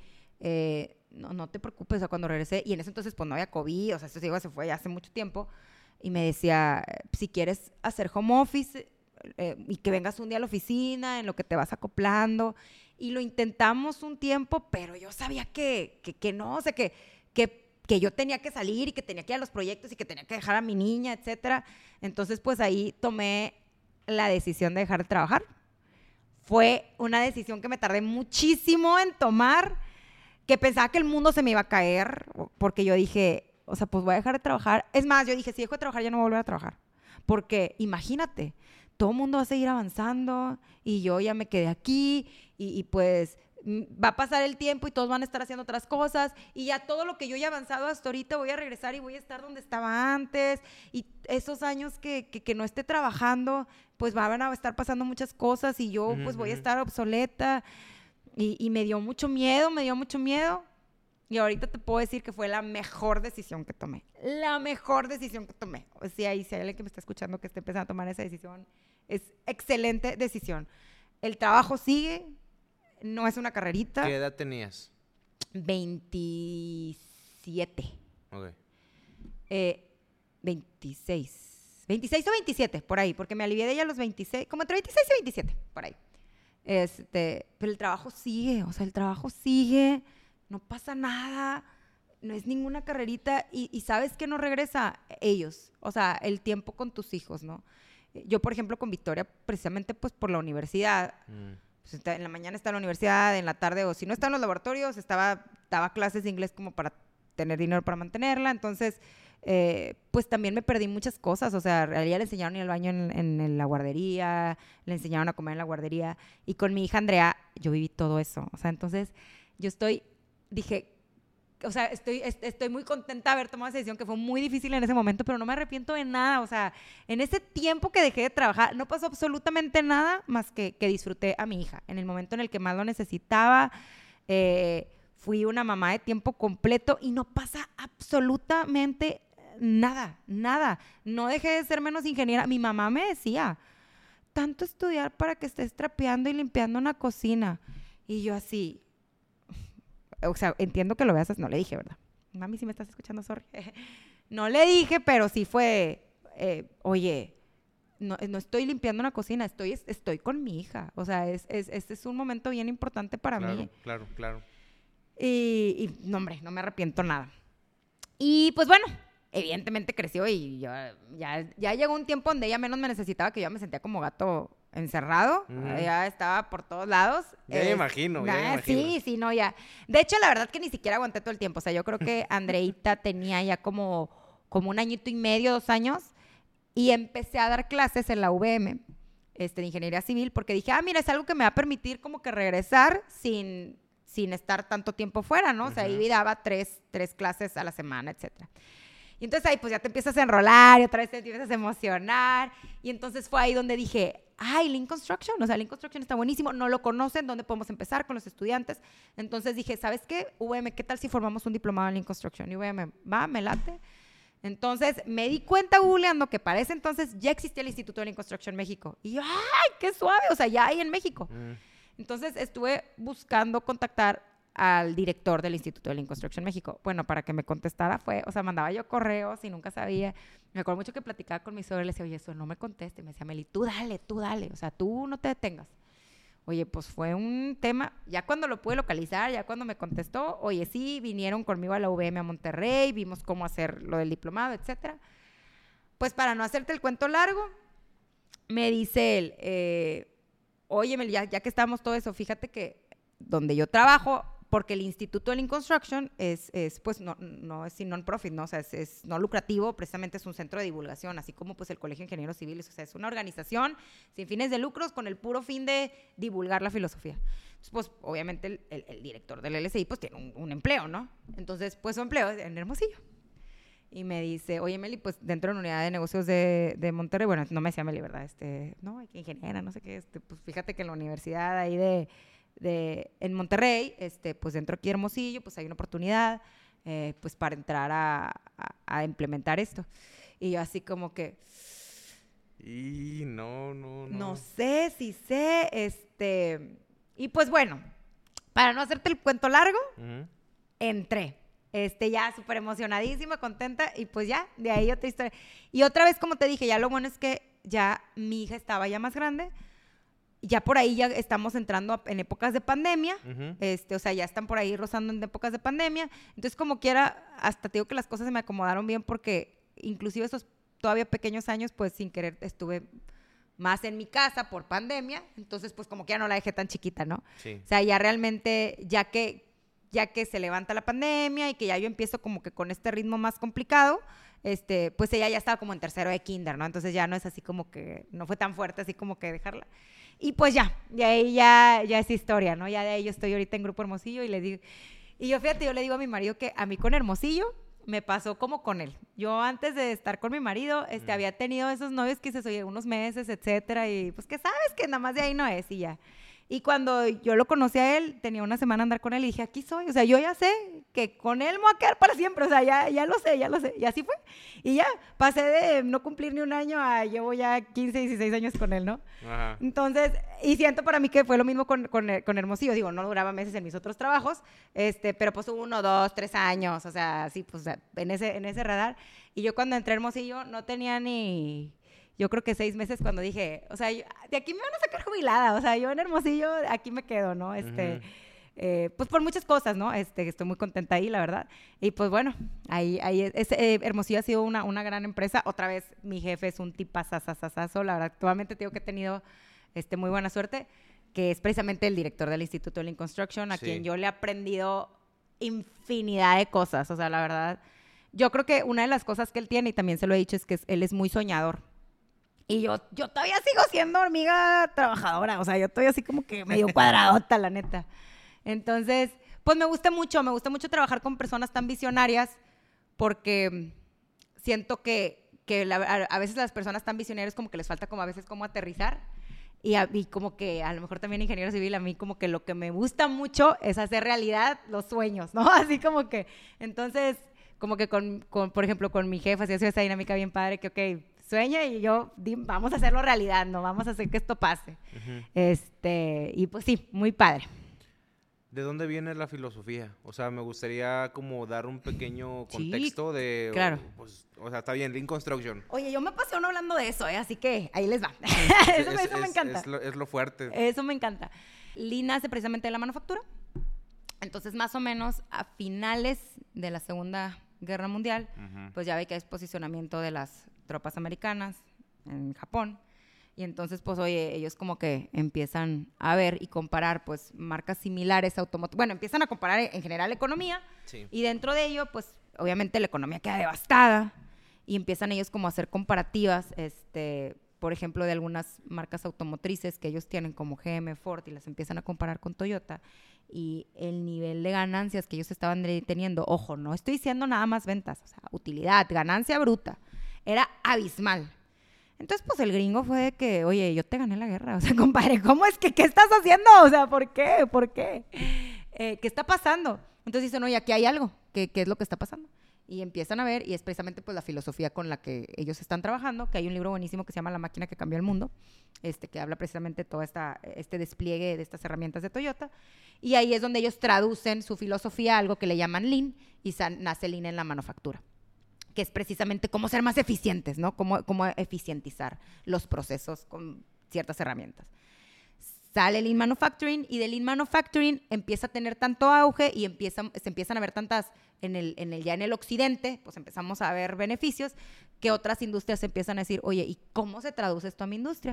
no te preocupes, o sea, cuando regresé, y en ese entonces pues no había COVID, o sea, esto se fue ya hace mucho tiempo, y me decía, si quieres hacer home office y que vengas un día a la oficina, en lo que te vas acoplando, y lo intentamos un tiempo, pero yo sabía que no, o sea, que yo tenía que salir y que tenía que ir a los proyectos y que tenía que dejar a mi niña, etcétera. Entonces, pues ahí tomé la decisión de dejar de trabajar. Fue una decisión que me tardé muchísimo en tomar, que pensaba que el mundo se me iba a caer, porque yo dije, o sea, pues voy a dejar de trabajar. Es más, yo dije, si dejo de trabajar ya no voy a volver a trabajar. Porque imagínate, todo el mundo va a seguir avanzando y yo ya me quedé aquí y pues va a pasar el tiempo y todos van a estar haciendo otras cosas y ya todo lo que yo he avanzado hasta ahorita voy a regresar y voy a estar donde estaba antes y esos años que no esté trabajando, pues van a estar pasando muchas cosas y yo pues voy a estar obsoleta y me dio mucho miedo. Y ahorita te puedo decir que fue la mejor decisión que tomé. La mejor decisión que tomé. O sea, y si hay alguien que me está escuchando que esté empezando a tomar esa decisión, es excelente decisión. El trabajo sigue, no es una carrerita. ¿Qué edad tenías? 27. Ok. 26. 26 o 27, por ahí, porque me alivié de ella a los 26, como entre 26 y 27, por ahí. Pero el trabajo sigue, o sea, el trabajo sigue. No pasa nada, no es ninguna carrerita y ¿sabes qué no regresa? Ellos, o sea, el tiempo con tus hijos, ¿no? Yo, por ejemplo, con Victoria, precisamente pues por la universidad, pues, en la mañana está en la universidad, en la tarde, o si no está en los laboratorios, daba clases de inglés como para tener dinero para mantenerla, entonces, pues también me perdí muchas cosas, o sea, a ella le enseñaron a ir al baño en la guardería, le enseñaron a comer en la guardería, y con mi hija Andrea, yo viví todo eso, o sea, entonces, dije, o sea, estoy muy contenta de haber tomado esa decisión, que fue muy difícil en ese momento, pero no me arrepiento de nada. O sea, en ese tiempo que dejé de trabajar, no pasó absolutamente nada más que disfruté a mi hija. En el momento en el que más lo necesitaba, fui una mamá de tiempo completo y no pasa absolutamente nada. No dejé de ser menos ingeniera. Mi mamá me decía, tanto estudiar para que estés trapeando y limpiando una cocina. Y yo así... O sea, entiendo que lo veas, no le dije, ¿verdad? Mami, si me estás escuchando, sorry. No le dije, pero sí fue, oye, no estoy limpiando una cocina, estoy con mi hija. O sea, este es un momento bien importante para mí. Claro. Y no, hombre, no me arrepiento nada. Y pues bueno, evidentemente creció y ya llegó un tiempo donde ella menos me necesitaba, que yo me sentía como gato encerrado, ya estaba por todos lados. Ya me imagino. Sí, no, ya. De hecho, la verdad que ni siquiera aguanté todo el tiempo. O sea, yo creo que Andreita tenía ya como 1 añito y medio, 2 años, y empecé a dar clases en la UVM, de Ingeniería Civil, porque dije, mira, es algo que me va a permitir como que regresar sin estar tanto tiempo fuera, ¿no? O sea, ahí daba 3 clases a la semana, etcétera. Y entonces ahí pues ya te empiezas a enrolar y otra vez te empiezas a emocionar. Y entonces fue ahí donde dije, Lean Construction, o sea, Lean Construction está buenísimo, no lo conocen, ¿dónde podemos empezar con los estudiantes? Entonces dije, ¿sabes qué? UVM, ¿qué tal si formamos un diplomado en Lean Construction? Y UVM, me late. Entonces me di cuenta googleando que para ese entonces ya existía el Instituto de Lean Construction México. Y yo, ¡ay, qué suave! O sea, ya hay en México. Entonces estuve buscando contactar al director del Instituto de Lean Construction México. Bueno, para que me contestara mandaba yo correos y nunca sabía. Me acuerdo mucho que platicaba con mi suegro y le decía, oye, eso no me conteste. Me decía, Meli, tú dale. O sea, tú no te detengas. Oye, pues fue un tema, ya cuando lo pude localizar, ya cuando me contestó, oye, sí, vinieron conmigo a la UVM a Monterrey, vimos cómo hacer lo del diplomado, etcétera. Pues para no hacerte el cuento largo, me dice él, oye, ya que estamos todo eso, fíjate que donde yo trabajo, porque el Instituto de Lean Construction es pues, no es non-profit, ¿no? O sea, es no lucrativo, precisamente es un centro de divulgación, así como pues el Colegio de Ingenieros Civiles, o sea, es una organización sin fines de lucros con el puro fin de divulgar la filosofía. Entonces, pues, obviamente el director del LSI, pues, tiene un empleo, ¿no? Entonces, pues, su empleo es en Hermosillo. Y me dice, oye, Meli, pues, dentro de la unidad de negocios de Monterrey, bueno, no me decía Meli, ¿verdad? No, ingeniera, no sé qué, pues, fíjate que en la universidad ahí en Monterrey, pues dentro aquí de Hermosillo, pues hay una oportunidad, pues para entrar a implementar esto. Y yo así como que... Y no. No sé si sé, y pues bueno, para no hacerte el cuento largo, entré. Ya súper emocionadísima, contenta, y pues ya, de ahí otra historia. Y otra vez, como te dije, ya lo bueno es que ya mi hija estaba ya más grande, ya por ahí ya estamos entrando en épocas de pandemia, o sea, ya están por ahí rozando en épocas de pandemia, entonces como quiera, hasta te digo que las cosas se me acomodaron bien porque inclusive esos todavía pequeños años, pues sin querer estuve más en mi casa por pandemia, entonces pues como que ya no la dejé tan chiquita, ¿no? Sí. O sea, ya realmente, ya que se levanta la pandemia y que ya yo empiezo como que con este ritmo más complicado, pues ella ya estaba como en tercero de kinder, ¿no? Entonces ya no es así como que, no fue tan fuerte así como que dejarla. Y pues ya, de ahí ya es historia, ¿no? Ya de ahí yo estoy ahorita en Grupo Hermosillo y le digo, y yo fíjate, yo le digo a mi marido que a mí con Hermosillo me pasó como con él. Yo antes de estar con mi marido, había tenido esos novios que se oye unos meses, etcétera, y pues que sabes que nada más de ahí no es y ya. Y cuando yo lo conocí a él, tenía una semana andar con él y dije, aquí soy. O sea, yo ya sé que con él me voy a quedar para siempre. O sea, ya lo sé. Y así fue. Y ya, pasé de no cumplir ni un año a llevo ya 15, 16 años con él, ¿no? Ajá. Entonces, y siento para mí que fue lo mismo con Hermosillo. Digo, no duraba meses en mis otros trabajos, pero pues 1, 2, 3 años. O sea, sí, pues en ese radar. Y yo cuando entré a Hermosillo no tenía ni... Yo creo que 6 meses cuando dije, o sea, de aquí me van a sacar jubilada, o sea, yo en Hermosillo aquí me quedo, ¿no? Pues por muchas cosas, ¿no? Estoy muy contenta ahí, la verdad. Y pues bueno, ahí Hermosillo ha sido una gran empresa. Otra vez, mi jefe es un tipazazazazazo, la verdad. Actualmente tengo que he tenido muy buena suerte, que es precisamente el director del Instituto de Lean Construction, a quien yo le he aprendido infinidad de cosas, o sea, la verdad. Yo creo que una de las cosas que él tiene, y también se lo he dicho, es que él es muy soñador. Y yo todavía sigo siendo hormiga trabajadora, o sea, yo estoy así como que medio cuadradota, la neta. Entonces, pues me gusta mucho trabajar con personas tan visionarias porque siento que a veces las personas tan visionarias como que les falta como a veces como aterrizar y como que a lo mejor también ingeniero civil, a mí como que lo que me gusta mucho es hacer realidad los sueños, ¿no? Así como que, entonces, como que por ejemplo, con mi jefa, así ha sido esa dinámica bien padre que, ok, sueña y vamos a hacerlo realidad, ¿no? Vamos a hacer que esto pase. Y pues sí, muy padre. ¿De dónde viene la filosofía? O sea, me gustaría como dar un pequeño contexto de... Claro. O sea, está bien, Lean Construction. Oye, yo me apasiono hablando de eso, así que ahí les va. Eso me encanta. Es lo fuerte. Eso me encanta. Lean nace precisamente de la manufactura. Entonces, más o menos a finales de la Segunda Guerra Mundial, pues ya ve que hay posicionamiento de las tropas americanas en Japón. Y entonces, pues, oye, ellos como que empiezan a ver y comparar, pues, marcas similares automotrices. Bueno, empiezan a comparar en general economía. Sí. Y dentro de ello, pues, obviamente la economía queda devastada. Y empiezan ellos como a hacer comparativas, por ejemplo, de algunas marcas automotrices que ellos tienen como GM, Ford, y las empiezan a comparar con Toyota. Y el nivel de ganancias que ellos estaban teniendo, ojo, no estoy diciendo nada más ventas, o sea, utilidad, ganancia bruta, era abismal. Entonces, pues, el gringo fue de que, oye, yo te gané la guerra. O sea, compadre, ¿cómo es que qué estás haciendo? O sea, ¿por qué? ¿Qué está pasando? Entonces dicen, oye, aquí hay algo. ¿Qué es lo que está pasando? Y empiezan a ver, y es precisamente, pues, la filosofía con la que ellos están trabajando, que hay un libro buenísimo que se llama La máquina que cambió el mundo, que habla precisamente de todo este despliegue de estas herramientas de Toyota. Y ahí es donde ellos traducen su filosofía a algo que le llaman Lean, y nace Lean en la manufactura, que es precisamente cómo ser más eficientes, ¿no? Cómo eficientizar los procesos con ciertas herramientas. Sale Lean Manufacturing y de Lean Manufacturing empieza a tener tanto auge y se empiezan a ver tantas, ya en el occidente, pues empezamos a ver beneficios que otras industrias empiezan a decir, oye, ¿y cómo se traduce esto a mi industria?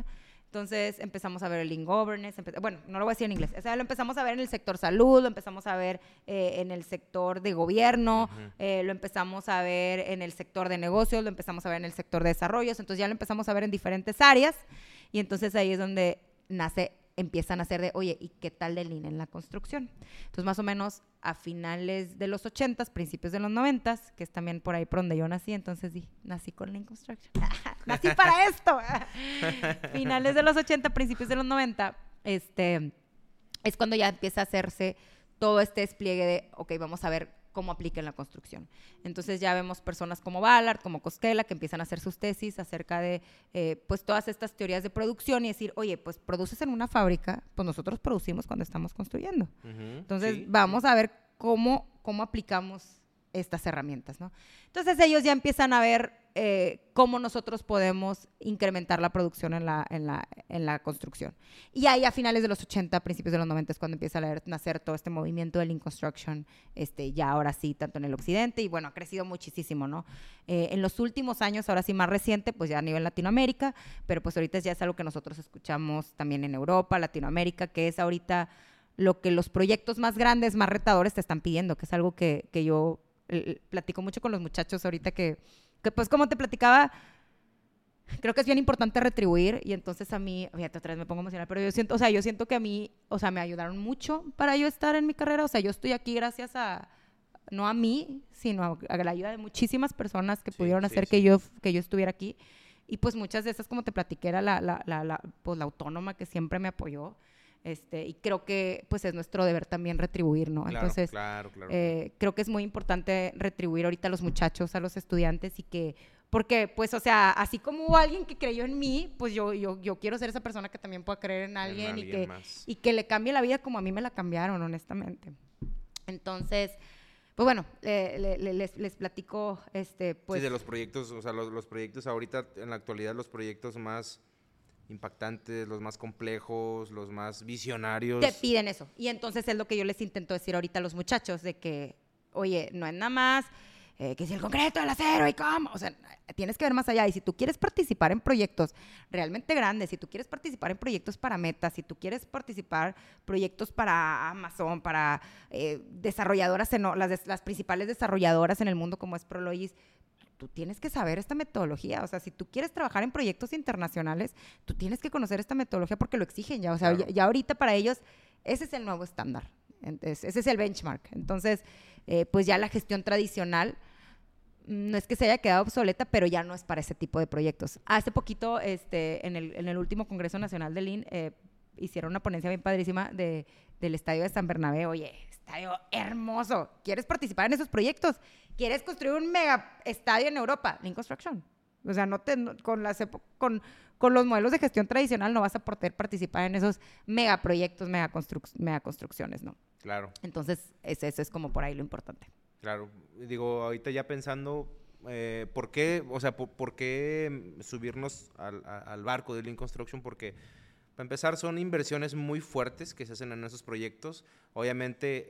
Entonces empezamos a ver el Lean Governance, bueno, no lo voy a decir en inglés, o sea, lo empezamos a ver en el sector salud, lo empezamos a ver en el sector de gobierno, lo empezamos a ver en el sector de negocios, lo empezamos a ver en el sector de desarrollos, entonces ya lo empezamos a ver en diferentes áreas y entonces ahí es donde empiezan a hacer de, oye, ¿y qué tal de Lean en la construcción? Entonces, más o menos a finales de los 80s, principios de los 90s, que es también por ahí por donde yo nací, entonces nací con Lean Construction. ¡Nací para esto! Finales de los 80, principios de los 90, es cuando ya empieza a hacerse todo este despliegue de, ok, vamos a ver cómo aplica en la construcción. Entonces ya vemos personas como Ballard, como Cosquela, que empiezan a hacer sus tesis acerca de pues todas estas teorías de producción y decir, oye, pues produces en una fábrica, pues nosotros producimos cuando estamos construyendo. Entonces vamos a ver cómo aplicamos estas herramientas, ¿no? Entonces ellos ya empiezan a ver cómo nosotros podemos incrementar la producción en la construcción. Y ahí a finales de los 80, principios de los 90 es cuando empieza a nacer todo este movimiento de Lean Construction, ya ahora sí, tanto en el occidente, y bueno, ha crecido muchísimo, ¿no? En los últimos años, ahora sí más reciente, pues ya a nivel Latinoamérica, pero pues ahorita ya es algo que nosotros escuchamos también en Europa, Latinoamérica, que es ahorita lo que los proyectos más grandes, más retadores te están pidiendo, que es algo que yo platico mucho con los muchachos ahorita que pues como te platicaba, creo que es bien importante retribuir y entonces a mí, fíjate, otra vez me pongo emocional, pero yo siento que a mí, o sea, me ayudaron mucho para yo estar en mi carrera, o sea, yo estoy aquí gracias no a mí, sino a la ayuda de muchísimas personas que pudieron hacer que yo estuviera aquí y pues muchas de esas, como te platiqué, era pues la autónoma que siempre me apoyó. Y creo que pues es nuestro deber también retribuir, ¿no? Claro, entonces, claro. creo que es muy importante retribuir ahorita a los muchachos, a los estudiantes porque pues, o sea, así como hubo alguien que creyó en mí, pues yo quiero ser esa persona que también pueda creer en alguien y que le cambie la vida como a mí me la cambiaron, honestamente. Entonces, pues bueno, les platico, pues... Sí, de los proyectos, o sea, los proyectos ahorita, en la actualidad, los proyectos más impactantes, los más complejos, los más visionarios. Te piden eso. Y entonces es lo que yo les intento decir ahorita a los muchachos, de que, oye, no es nada más que si el concreto, el acero y cómo. O sea, tienes que ver más allá. Y si tú quieres participar en proyectos realmente grandes, si tú quieres participar en proyectos para Meta, si tú quieres participar en proyectos para Amazon, para desarrolladoras, las principales desarrolladoras en el mundo como es Prologis, tú tienes que saber esta metodología. O sea, si tú quieres trabajar en proyectos internacionales, tú tienes que conocer esta metodología porque lo exigen ya. O sea, ya ahorita para ellos ese es el nuevo estándar. Entonces, ese es el benchmark. Entonces, pues ya la gestión tradicional no es que se haya quedado obsoleta, pero ya no es para ese tipo de proyectos. Hace poquito, en el último Congreso Nacional de Lean, hicieron una ponencia bien padrísima del estadio de San Bernabé. Oye, estadio hermoso. ¿Quieres participar en esos proyectos? ¿Quieres construir un mega estadio en Europa? Lean Construction. O sea, con los modelos de gestión tradicional no vas a poder participar en esos megaproyectos, megaconstrucciones, ¿no? Claro. Entonces, eso es como por ahí lo importante. Claro. Digo, ahorita ya pensando, ¿por qué subirnos al barco de Lean Construction? Porque, para empezar, son inversiones muy fuertes que se hacen en esos proyectos. Obviamente,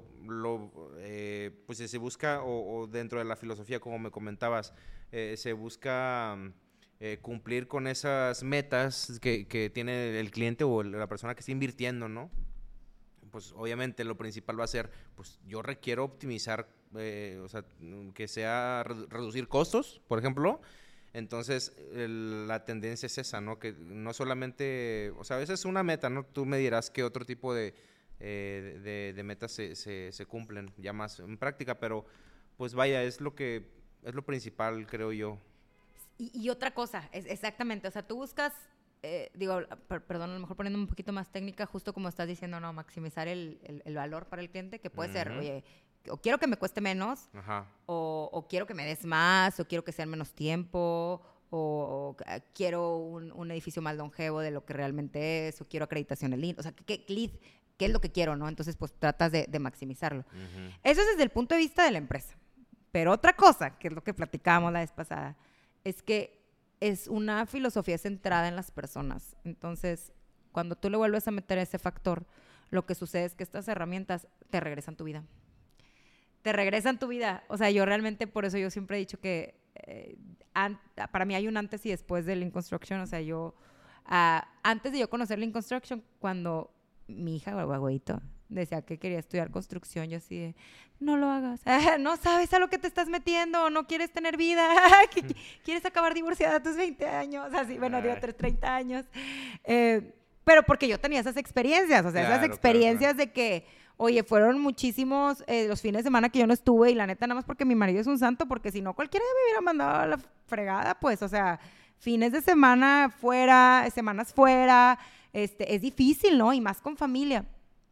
pues se busca, o dentro de la filosofía, como me comentabas, se busca cumplir con esas metas que tiene el cliente o la persona que está invirtiendo, ¿no? Pues obviamente lo principal va a ser, pues yo requiero optimizar, o sea, que sea reducir costos, por ejemplo. Entonces, la tendencia es esa, ¿no? Que no solamente, o sea, a veces es una meta, ¿no? Tú me dirás qué otro tipo de metas se cumplen ya más en práctica, pero pues vaya, es lo principal, creo yo. Y otra cosa, exactamente, o sea, tú buscas, perdón, a lo mejor poniéndome un poquito más técnica, justo como estás diciendo, no, maximizar el valor para el cliente, que puede ser, oye, o quiero que me cueste menos, o quiero que me des más, o quiero que sea en menos tiempo, o quiero un edificio más longevo de lo que realmente es, o quiero acreditación en LEED, o sea, ¿qué es lo que quiero, no? Entonces, pues tratas de maximizarlo. Eso es desde el punto de vista de la empresa. Pero otra cosa, que es lo que platicábamos la vez pasada, es que es una filosofía centrada en las personas. Entonces, cuando tú le vuelves a meter ese factor, lo que sucede es que estas herramientas te regresan tu vida. Te regresan tu vida. O sea, yo realmente, por eso yo siempre he dicho que para mí hay un antes y después del Lean Construction. O sea, yo Antes de yo conocer Lean Construction, cuando mi hija, güeyito, decía que quería estudiar construcción, yo así de, no lo hagas, no sabes a lo que te estás metiendo, no quieres tener vida, quieres acabar divorciada a tus 20 años, así, bueno, digo, 30 años. Pero porque yo tenía esas experiencias, o sea, esas experiencias de que, oye, fueron muchísimos los fines de semana que yo no estuve y la neta nada más porque mi marido es un santo, porque si no cualquiera me hubiera mandado a la fregada, pues, o sea, fines de semana fuera, semanas fuera, es difícil, ¿no? Y más con familia.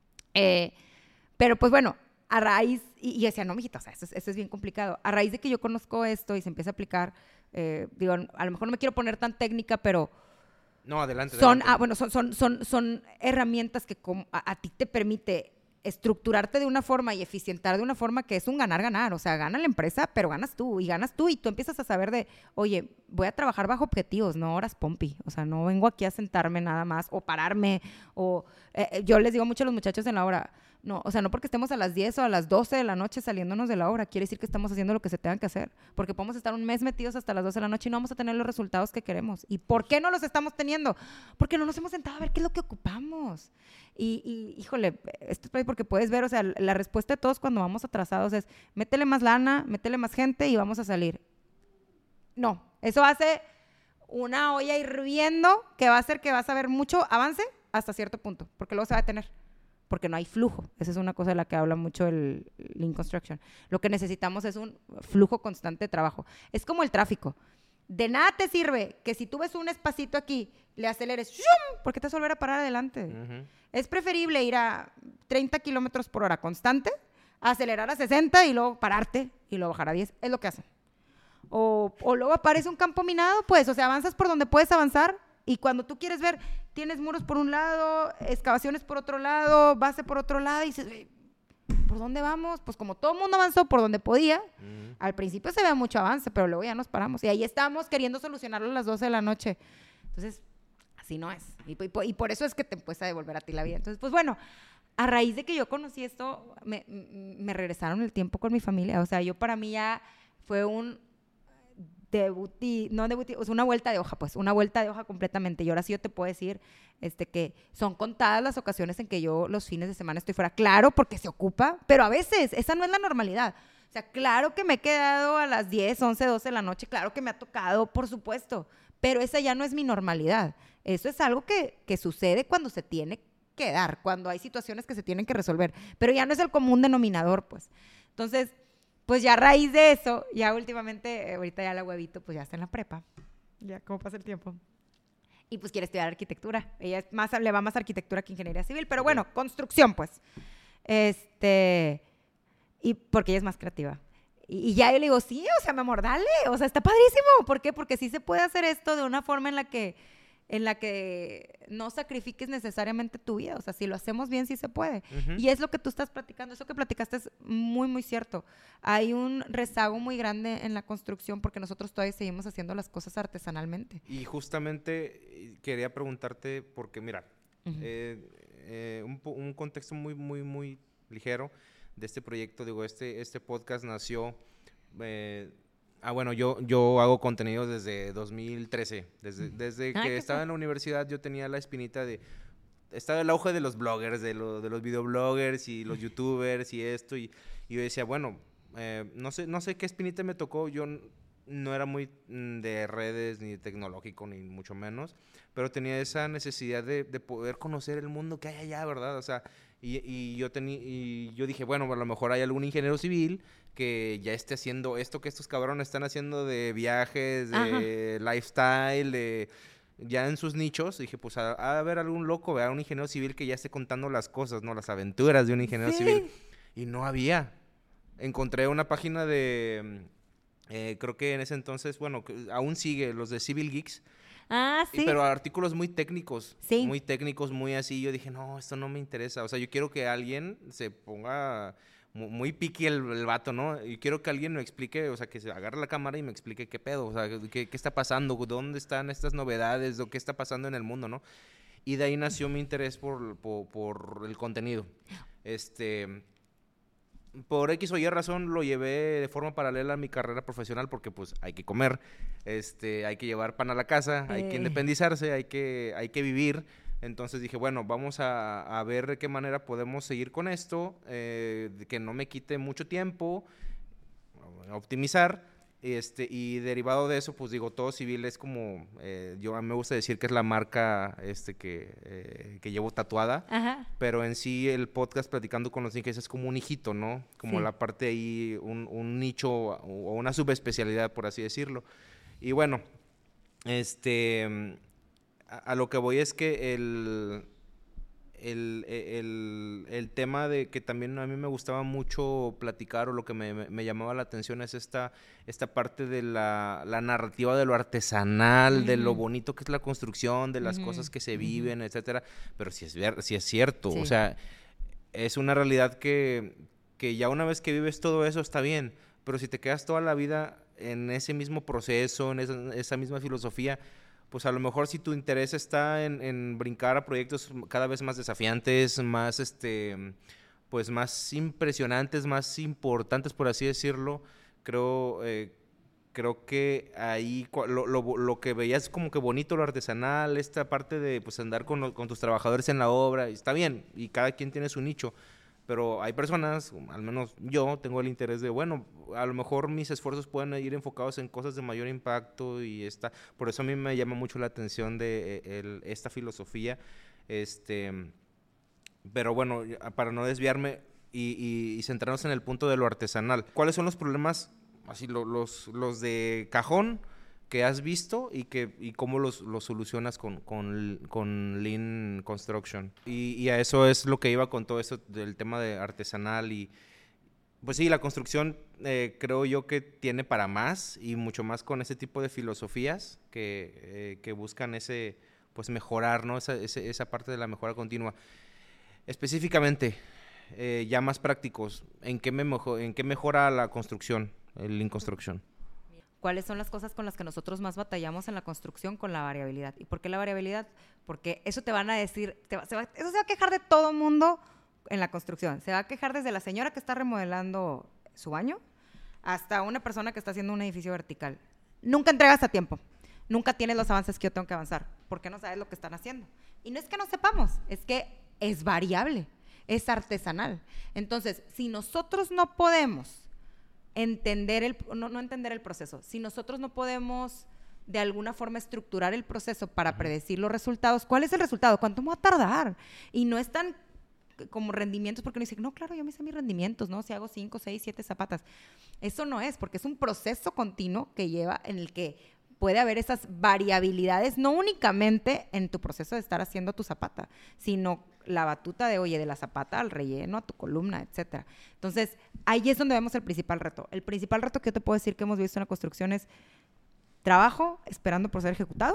Pero pues bueno, a raíz, y decía, no, mijita, o sea, eso es bien complicado. A raíz de que yo conozco esto y se empieza a aplicar, digo, a lo mejor no me quiero poner tan técnica, pero no, adelante. Bueno, son herramientas que a ti te permite estructurarte de una forma y eficientar de una forma que es un ganar-ganar. O sea, gana la empresa, pero ganas tú y tú empiezas a saber de, oye, voy a trabajar bajo objetivos, no horas pompi. O sea, no vengo aquí a sentarme nada más o pararme o... yo les digo mucho a los muchachos en la obra, no, o sea, no porque estemos a las 10 o a las 12 de la noche saliéndonos de la obra, quiere decir que estamos haciendo lo que se tenga que hacer. Porque podemos estar un mes metidos hasta las 12 de la noche y no vamos a tener los resultados que queremos. ¿Y por qué no los estamos teniendo? Porque no nos hemos sentado a ver qué es lo que ocupamos. Y híjole, esto es porque puedes ver, o sea, la respuesta de todos cuando vamos atrasados es, métele más lana, métele más gente y vamos a salir. No, eso hace una olla hirviendo que va a hacer que vas a ver mucho avance hasta cierto punto, porque luego se va a detener. Porque no hay flujo. Esa es una cosa de la que habla mucho el Lean Construction. Lo que necesitamos es un flujo constante de trabajo. Es como el tráfico. De nada te sirve que si tú ves un espacito aquí, le aceleres, ¡shum! Porque te vas a volver a parar adelante. Uh-huh. Es preferible ir a 30 kilómetros por hora constante, acelerar a 60 y luego pararte y luego bajar a 10. Es lo que hacen. O luego aparece un campo minado, pues, o sea, avanzas por donde puedes avanzar. Y cuando tú quieres ver, tienes muros por un lado, excavaciones por otro lado, base por otro lado, y dices, ¿por dónde vamos? Pues como todo el mundo avanzó por donde podía, al principio se ve mucho avance, pero luego ya nos paramos. Y ahí estamos queriendo solucionarlo a las 12 de la noche. Entonces, así no es. Y por eso es que te empieza a devolver a ti la vida. Entonces, pues bueno, a raíz de que yo conocí esto, me regresaron el tiempo con mi familia. O sea, para mí ya fue un... o sea, una vuelta de hoja, pues, una vuelta de hoja completamente. Y ahora sí yo te puedo decir que son contadas las ocasiones en que yo los fines de semana estoy fuera. Claro, porque se ocupa, pero a veces esa no es la normalidad. O sea, claro que me he quedado a las 10, 11, 12 de la noche, claro que me ha tocado, por supuesto, pero esa ya no es mi normalidad. Eso es algo que sucede cuando se tiene que dar, cuando hay situaciones que se tienen que resolver, pero ya no es el común denominador, pues. Entonces, pues ya a raíz de eso, ya últimamente, ahorita ya la huevito, pues ya está en la prepa. Ya, ¿cómo pasa el tiempo? Y pues quiere estudiar arquitectura. Ella le va más a arquitectura que ingeniería civil, pero bueno, construcción, pues. Y porque ella es más creativa. Y ya yo le digo, sí, o sea, mi amor, dale. O sea, está padrísimo. ¿Por qué? Porque sí se puede hacer esto de una forma en la que no sacrifiques necesariamente tu vida. O sea, si lo hacemos bien, sí se puede. Uh-huh. Y es lo que tú estás platicando. Eso que platicaste es muy, muy cierto. Hay un rezago muy grande en la construcción porque nosotros todavía seguimos haciendo las cosas artesanalmente. Y justamente quería preguntarte, porque mira, uh-huh. Un contexto muy, muy, muy ligero de este proyecto. Digo, este podcast nació... bueno, yo hago contenido desde 2013. Desde que estaba en la universidad yo tenía la espinita de... Estaba el auge de los bloggers, de los videobloggers y los youtubers y esto. Y yo decía, bueno, no sé qué espinita me tocó. Yo no era muy de redes ni tecnológico ni mucho menos. Pero tenía esa necesidad de poder conocer el mundo que hay allá, ¿verdad? O sea, y yo dije, bueno, a lo mejor hay algún ingeniero civil que ya esté haciendo esto que estos cabrones están haciendo de viajes, de Ajá. lifestyle, ya en sus nichos. Dije, pues a ver algún loco, un ingeniero civil que ya esté contando las cosas, ¿no? Las aventuras de un ingeniero civil. Y no había. Encontré una página de, creo que en ese entonces, bueno, aún sigue, los de Civil Geeks. Ah, sí. Pero artículos muy técnicos. Sí. Muy técnicos, muy así. Yo dije, no, esto no me interesa. O sea, yo quiero que alguien se ponga... Muy piqui el vato, ¿no? Y quiero que alguien me explique, o sea, que se agarre la cámara y me explique qué pedo, o sea, qué está pasando, dónde están estas novedades, o qué está pasando en el mundo, ¿no? Y de ahí nació mi interés por el contenido. por X o Y razón lo llevé de forma paralela a mi carrera profesional porque pues hay que comer, hay que llevar pan a la casa, hay que independizarse, hay que vivir. Entonces dije, bueno, vamos a ver de qué manera podemos seguir con esto, que no me quite mucho tiempo, optimizar. Y derivado de eso, pues digo, Todo Civil es como, a mí me gusta decir que es la marca que llevo tatuada. Ajá. Pero en sí el podcast Platicando con los Ninjas es como un hijito, ¿no? Como Sí. la parte ahí, un nicho o una subespecialidad, por así decirlo. Y bueno, a lo que voy es que el tema de que también a mí me gustaba mucho platicar o lo que me llamaba la atención es esta parte de la narrativa de lo artesanal, de lo bonito que es la construcción, de las cosas que se viven, etcétera. Pero sí es cierto, Sí. o sea, es una realidad que ya una vez que vives todo eso está bien, pero si te quedas toda la vida en ese mismo proceso, en esa misma filosofía, pues a lo mejor si tu interés está en brincar a proyectos cada vez más desafiantes, más pues más impresionantes, más importantes, por así decirlo, creo que ahí lo que veías como que bonito, lo artesanal, esta parte de pues andar con tus trabajadores en la obra, está bien, y cada quien tiene su nicho. Pero hay personas, al menos yo, tengo el interés de, bueno, a lo mejor mis esfuerzos pueden ir enfocados en cosas de mayor impacto por eso a mí me llama mucho la atención de esta filosofía, pero bueno, para no desviarme y centrarnos en el punto de lo artesanal, ¿cuáles son los problemas, así los de cajón que has visto y cómo los solucionas con Lean Construction? Y a eso es lo que iba con todo esto del tema de artesanal y pues sí, la construcción creo yo que tiene para más y mucho más con ese tipo de filosofías que buscan pues mejorar, ¿no? Esa parte de la mejora continua. Específicamente, ya más prácticos, ¿en qué mejora la construcción, el Lean Construction? ¿Cuáles son las cosas con las que nosotros más batallamos en la construcción? Con la variabilidad. ¿Y por qué la variabilidad? Porque eso te van a decir, eso se va a quejar de todo el mundo en la construcción. Se va a quejar desde la señora que está remodelando su baño hasta una persona que está haciendo un edificio vertical. Nunca entregas a tiempo. Nunca tienes los avances que yo tengo que avanzar. ¿Por qué no sabes lo que están haciendo? Y no es que no sepamos, es que es variable, es artesanal. Entonces, si nosotros no podemos entender no entender el proceso, si nosotros no podemos de alguna forma estructurar el proceso para predecir los resultados, ¿cuál es el resultado? ¿Cuánto me va a tardar? Y no es tan como rendimientos, porque uno dice, no, claro, yo me hice mis rendimientos, ¿no? Si hago 5, 6, 7 zapatas. Eso no es, porque es un proceso continuo que lleva en el que puede haber esas variabilidades, no únicamente en tu proceso de estar haciendo tu zapata, sino la batuta de, oye, de la zapata al relleno, a tu columna, etcétera. Entonces, ahí es donde vemos el principal reto. El principal reto que yo te puedo decir que hemos visto en la construcción es trabajo esperando por ser ejecutado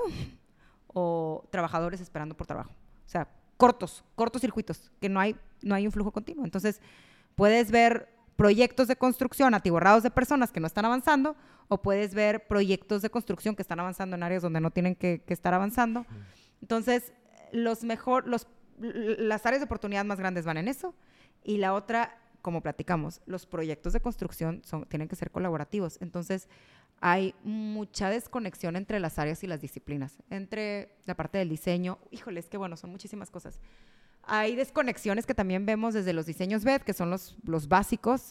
o trabajadores esperando por trabajo. O sea, cortos circuitos, que no hay un flujo continuo. Entonces, puedes ver proyectos de construcción atiborrados de personas que no están avanzando, o puedes ver proyectos de construcción que están avanzando en áreas donde no tienen que estar avanzando. Entonces, las áreas de oportunidad más grandes van en eso, y la otra, como platicamos, los proyectos de construcción tienen que ser colaborativos. Entonces, hay mucha desconexión entre las áreas y las disciplinas, entre la parte del diseño. Híjole, es que bueno, son muchísimas cosas. Hay desconexiones que también vemos desde los diseños BED, que son los básicos,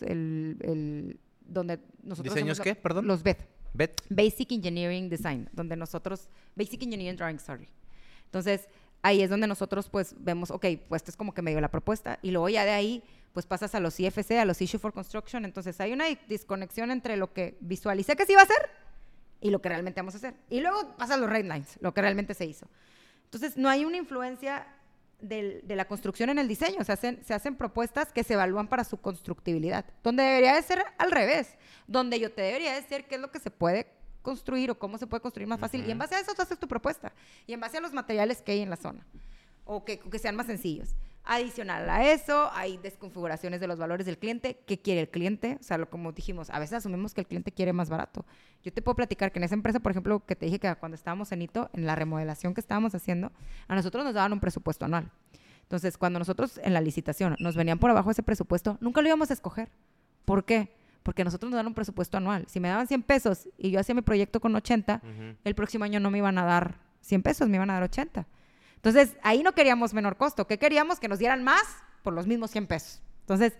donde nosotros... ¿Diseños qué? Perdón. Los BED. BED. Basic Engineering Design, donde nosotros... Basic Engineering Drawing, sorry. Entonces, ahí es donde nosotros pues vemos, ok, pues esto es como que medio la propuesta, y luego ya de ahí pues pasas a los IFC, a los Issue for Construction. Entonces hay una desconexión entre lo que visualicé que se iba a hacer y lo que realmente vamos a hacer. Y luego pasan los red lines, lo que realmente se hizo. Entonces no hay una influencia de la construcción en el diseño. Se hacen propuestas que se evalúan para su constructibilidad, donde debería de ser al revés, donde yo te debería decir qué es lo que se puede construir o cómo se puede construir más fácil, y en base a eso tú haces tu propuesta, y en base a los materiales que hay en la zona, o que sean más sencillos. Adicional a eso, hay desconfiguraciones de los valores del cliente. ¿Qué quiere el cliente? O sea, como dijimos, a veces asumimos que el cliente quiere más barato. Yo te puedo platicar que en esa empresa, por ejemplo, que te dije que cuando estábamos en Hito, en la remodelación que estábamos haciendo, a nosotros nos daban un presupuesto anual. Entonces, cuando nosotros en la licitación nos venían por abajo ese presupuesto, nunca lo íbamos a escoger. ¿Por qué? Porque nosotros nos dan un presupuesto anual. Si me daban 100 pesos y yo hacía mi proyecto con 80, el próximo año no me iban a dar 100 pesos, me iban a dar 80. Entonces, ahí no queríamos menor costo. ¿Qué queríamos? Que nos dieran más por los mismos 100 pesos. Entonces,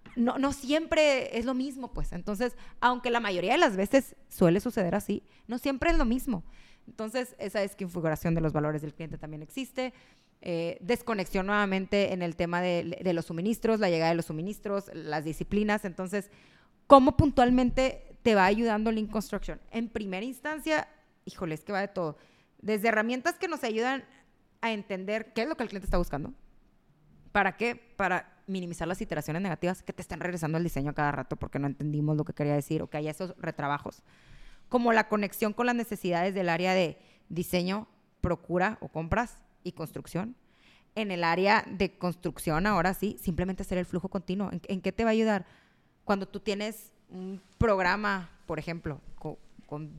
no siempre es lo mismo, pues. Entonces, aunque la mayoría de las veces suele suceder así, no siempre es lo mismo. Entonces, esa es configuración de los valores del cliente también existe. Desconexión nuevamente en el tema de los suministros, la llegada de los suministros, las disciplinas. Entonces, ¿cómo puntualmente te va ayudando Lean Construction? En primera instancia, híjole, es que va de todo. Desde herramientas que nos ayudan a entender qué es lo que el cliente está buscando. ¿Para qué? Para minimizar las iteraciones negativas que te están regresando al diseño cada rato porque no entendimos lo que quería decir o que haya esos retrabajos. Como la conexión con las necesidades del área de diseño, procura o compras y construcción. En el área de construcción, ahora sí, simplemente hacer el flujo continuo. ¿En qué te va a ayudar? Cuando tú tienes un programa, por ejemplo, con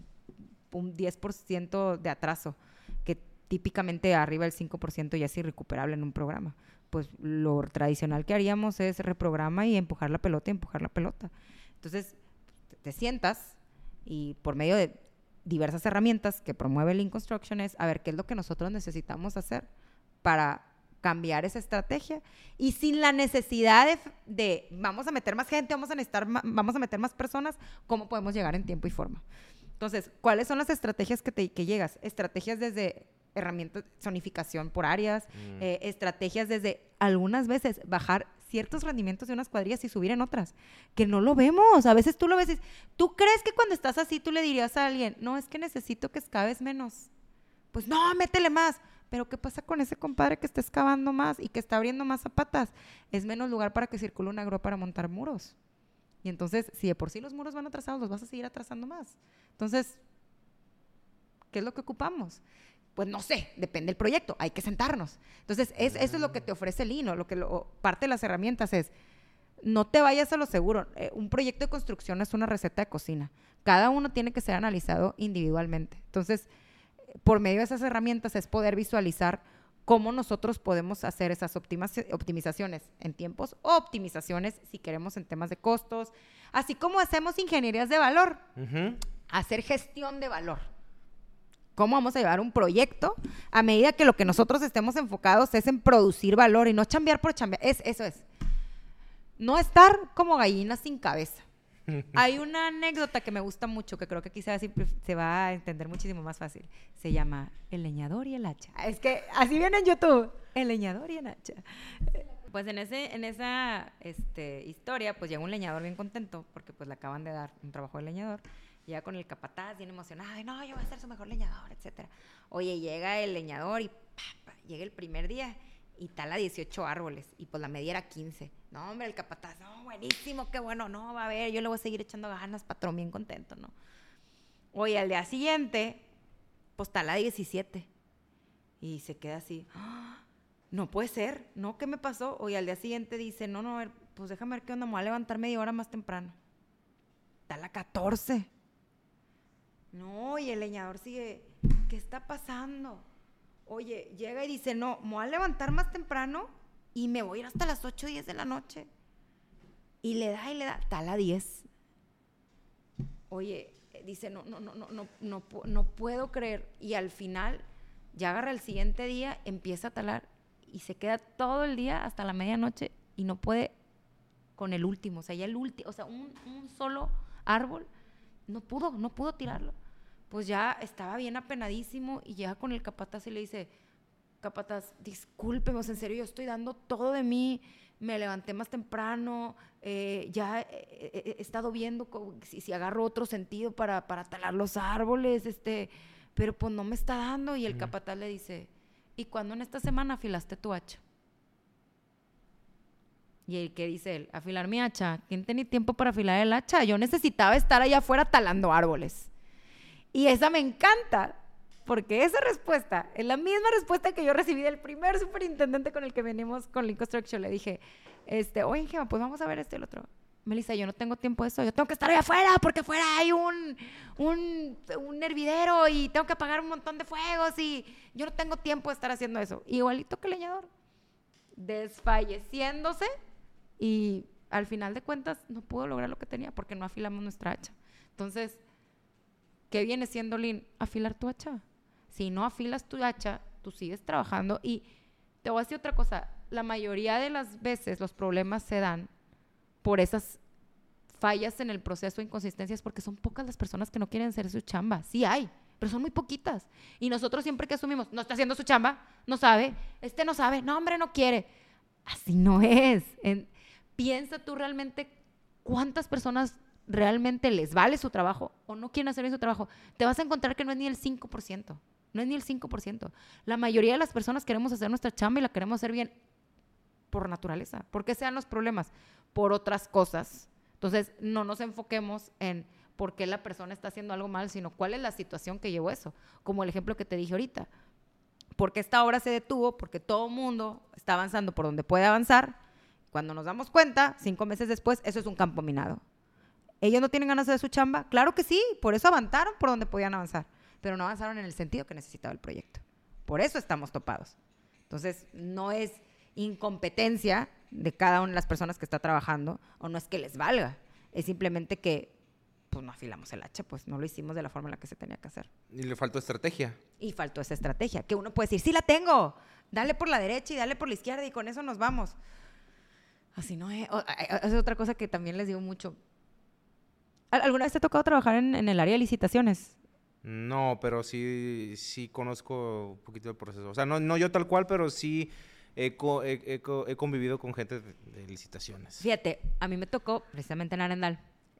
un 10% de atraso, que típicamente arriba del 5% ya es irrecuperable en un programa. Pues lo tradicional que haríamos es reprograma y empujar la pelota. Entonces, te sientas y por medio de diversas herramientas que promueve Lean Construction es a ver qué es lo que nosotros necesitamos hacer para cambiar esa estrategia y sin la necesidad de vamos a meter más gente, vamos a meter más personas, ¿cómo podemos llegar en tiempo y forma? Entonces, ¿cuáles son las estrategias que llegas? Estrategias desde herramientas, zonificación por áreas, estrategias desde algunas veces bajar ciertos rendimientos de unas cuadrillas y subir en otras, que no lo vemos. A veces tú lo ves y ¿tú crees que cuando estás así tú le dirías a alguien, no, es que necesito que excaves menos? Pues no, métele más. Pero ¿qué pasa con ese compadre que está excavando más y que está abriendo más zapatas? Es menos lugar para que circule una grúa para montar muros. Y entonces, si de por sí los muros van atrasados, los vas a seguir atrasando más. Entonces, ¿qué es lo que ocupamos? Pues no sé, depende del proyecto, hay que sentarnos. Entonces, eso es lo que te ofrece el Lean, parte de las herramientas es, no te vayas a lo seguro. Un proyecto de construcción es una receta de cocina. Cada uno tiene que ser analizado individualmente. Entonces, por medio de esas herramientas es poder visualizar cómo nosotros podemos hacer esas optimizaciones en tiempos o optimizaciones si queremos en temas de costos, así como hacemos ingenierías de valor, hacer gestión de valor. ¿Cómo vamos a llevar un proyecto a medida que lo que nosotros estemos enfocados es en producir valor y no chambear por chambear? Eso es. No estar como gallinas sin cabeza. Hay una anécdota que me gusta mucho, que creo que aquí se va a entender muchísimo más fácil. Se llama El leñador y el hacha. Es que así viene en YouTube. El leñador y el hacha. Pues en esa historia, pues llega un leñador bien contento, porque pues le acaban de dar un trabajo de leñador. Llega con el capataz bien emocionado, y no, yo voy a ser su mejor leñador, etcétera. Oye, llega el leñador y llega el primer día y tala 18 árboles, y pues la media era 15. No, hombre, el capataz, no, buenísimo, qué bueno, no, va a ver, yo le voy a seguir echando ganas, patrón, bien contento, ¿no? Oye, al día siguiente, pues tala 17. Y se queda así, ¡ah! No puede ser, ¿no? ¿Qué me pasó? Oye, al día siguiente dice, no, a ver, pues déjame ver qué onda, me voy a levantar media hora más temprano. Tala 14. No, y el leñador sigue, ¿qué está pasando? Oye, llega y dice, no, me voy a levantar más temprano y me voy a ir hasta las 8 o 10 de la noche. Y le da, tala 10. Oye, dice, no puedo creer. Y al final, ya agarra el siguiente día, empieza a talar y se queda todo el día hasta la medianoche y no puede con el último. O sea, ya el último, o sea, un solo árbol, no pudo tirarlo. Pues ya estaba bien apenadísimo y llega con el capataz y le dice, capataz, discúlpeme, en serio, yo estoy dando todo de mí, me levanté más temprano, ya he estado viendo si agarro otro sentido para talar los árboles, pero pues no me está dando. Y el capataz le dice, ¿y cuándo en esta semana afilaste tu hacha? ¿Y qué dice él? ¿Afilar mi hacha? ¿Quién tenía tiempo para afilar el hacha? Yo necesitaba estar allá afuera talando árboles. Y esa me encanta, porque esa respuesta es la misma respuesta que yo recibí del primer superintendente con el que venimos con Lean Construction. Le dije, oye, Gema, pues vamos a ver el otro. Melissa, yo no tengo tiempo de eso, yo tengo que estar allá afuera, porque afuera hay un hervidero y tengo que apagar un montón de fuegos y yo no tengo tiempo de estar haciendo eso. Igualito que el leñador, desfalleciéndose y al final de cuentas no pudo lograr lo que tenía porque no afilamos nuestra hacha. Entonces, ¿qué viene siendo, Lynn? Afilar tu hacha. Si no afilas tu hacha, tú sigues trabajando. Y te voy a decir otra cosa, la mayoría de las veces los problemas se dan por esas fallas en el proceso, inconsistencias, porque son pocas las personas que no quieren hacer su chamba. Sí hay, pero son muy poquitas. Y nosotros siempre que asumimos, no está haciendo su chamba, no sabe, no sabe, no, hombre, no quiere. Así no es. Piensa tú realmente cuántas personas realmente les vale su trabajo o no quieren hacer bien su trabajo. Te vas a encontrar que no es ni el 5%. No es ni el 5%. La mayoría de las personas queremos hacer nuestra chamba y la queremos hacer bien por naturaleza. ¿Por qué se dan los problemas? Por otras cosas. Entonces, no nos enfoquemos en por qué la persona está haciendo algo mal, sino cuál es la situación que llevó eso. Como el ejemplo que te dije ahorita. Porque esta obra se detuvo, porque todo el mundo está avanzando por donde puede avanzar. Cuando nos damos cuenta, 5 meses después, eso es un campo minado. ¿Ellos no tienen ganas de hacer su chamba? Claro que sí, por eso avanzaron por donde podían avanzar, pero no avanzaron en el sentido que necesitaba el proyecto. Por eso estamos topados. Entonces, no es incompetencia de cada una de las personas que está trabajando, o no es que les valga, es simplemente que pues no afilamos el hacha, pues no lo hicimos de la forma en la que se tenía que hacer. Y le faltó estrategia. Y faltó esa estrategia, que uno puede decir, sí la tengo, dale por la derecha y dale por la izquierda y con eso nos vamos. Así no es. Es otra cosa que también les digo mucho. ¿Alguna vez te ha tocado trabajar en el área de licitaciones? No, pero sí conozco un poquito el proceso. O sea, no yo tal cual, pero sí he convivido con gente de licitaciones. Fíjate, a mí me tocó, precisamente en Arendal,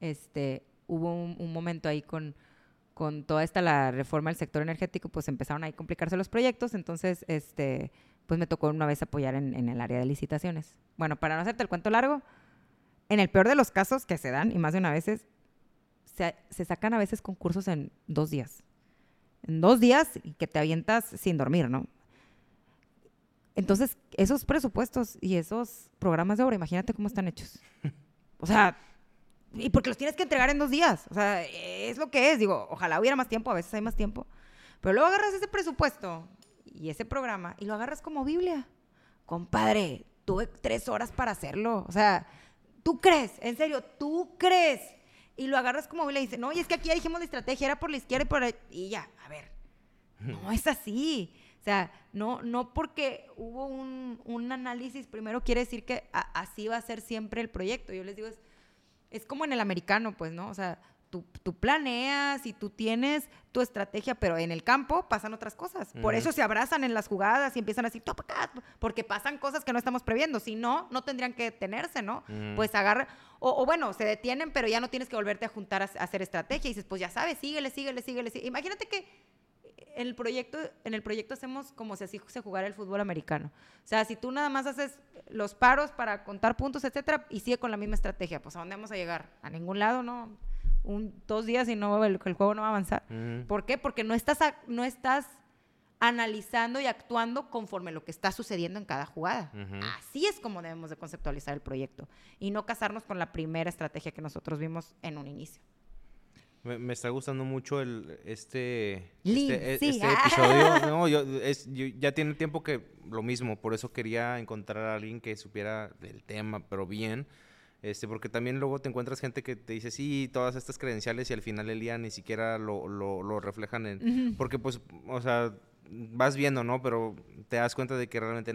hubo un momento ahí con toda la reforma del sector energético, pues empezaron ahí a complicarse los proyectos, entonces, pues me tocó una vez apoyar en el área de licitaciones. Bueno, para no hacerte el cuento largo, en el peor de los casos que se dan, y más de una vez, se sacan a veces concursos en 2 días. En 2 días y que te avientas sin dormir, ¿no? Entonces, esos presupuestos y esos programas de obra, imagínate cómo están hechos. O sea, y porque los tienes que entregar en 2 días. O sea, es lo que es. Digo, ojalá hubiera más tiempo, a veces hay más tiempo. Pero luego agarras ese presupuesto y ese programa y lo agarras como Biblia. Compadre, tuve 3 horas para hacerlo. O sea, ¿tú crees? En serio, ¿tú crees? Y lo agarras como Biblia y dices, no, y es que aquí ya dijimos la estrategia, era por la izquierda y por la... Y ya, a ver, no es así. O sea, no porque hubo un análisis primero quiere decir que así va a ser siempre el proyecto. Yo les digo, es como en el americano, pues, ¿no? O sea, tú planeas y tú tienes tu estrategia, pero en el campo pasan otras cosas. Por eso se abrazan en las jugadas y empiezan así, topa acá, porque pasan cosas que no estamos previendo. Si no tenían que detenerse, ¿no? Pues agarra, o bueno, se detienen, pero ya no tienes que volverte a juntar a hacer estrategia. Y dices, pues ya sabes, síguele. Imagínate que en el proyecto hacemos como si así se jugara el fútbol americano. O sea, si tú nada más haces los paros para contar puntos, etcétera, y sigue con la misma estrategia, pues ¿a dónde vamos a llegar? A ningún lado, ¿no? 2 días y no el juego no va a avanzar. ¿Por qué? Porque no estás analizando y actuando conforme lo que está sucediendo en cada jugada. Así es como debemos de conceptualizar el proyecto y no casarnos con la primera estrategia que nosotros vimos en un inicio. Me está gustando mucho este sí. episodio. No, yo ya tiene tiempo que lo mismo, por eso quería encontrar a alguien que supiera del tema, pero bien. Porque también luego te encuentras gente que te dice, sí, todas estas credenciales y al final del día ni siquiera lo reflejan en... Porque, pues, o sea, vas viendo, ¿no? Pero te das cuenta de que realmente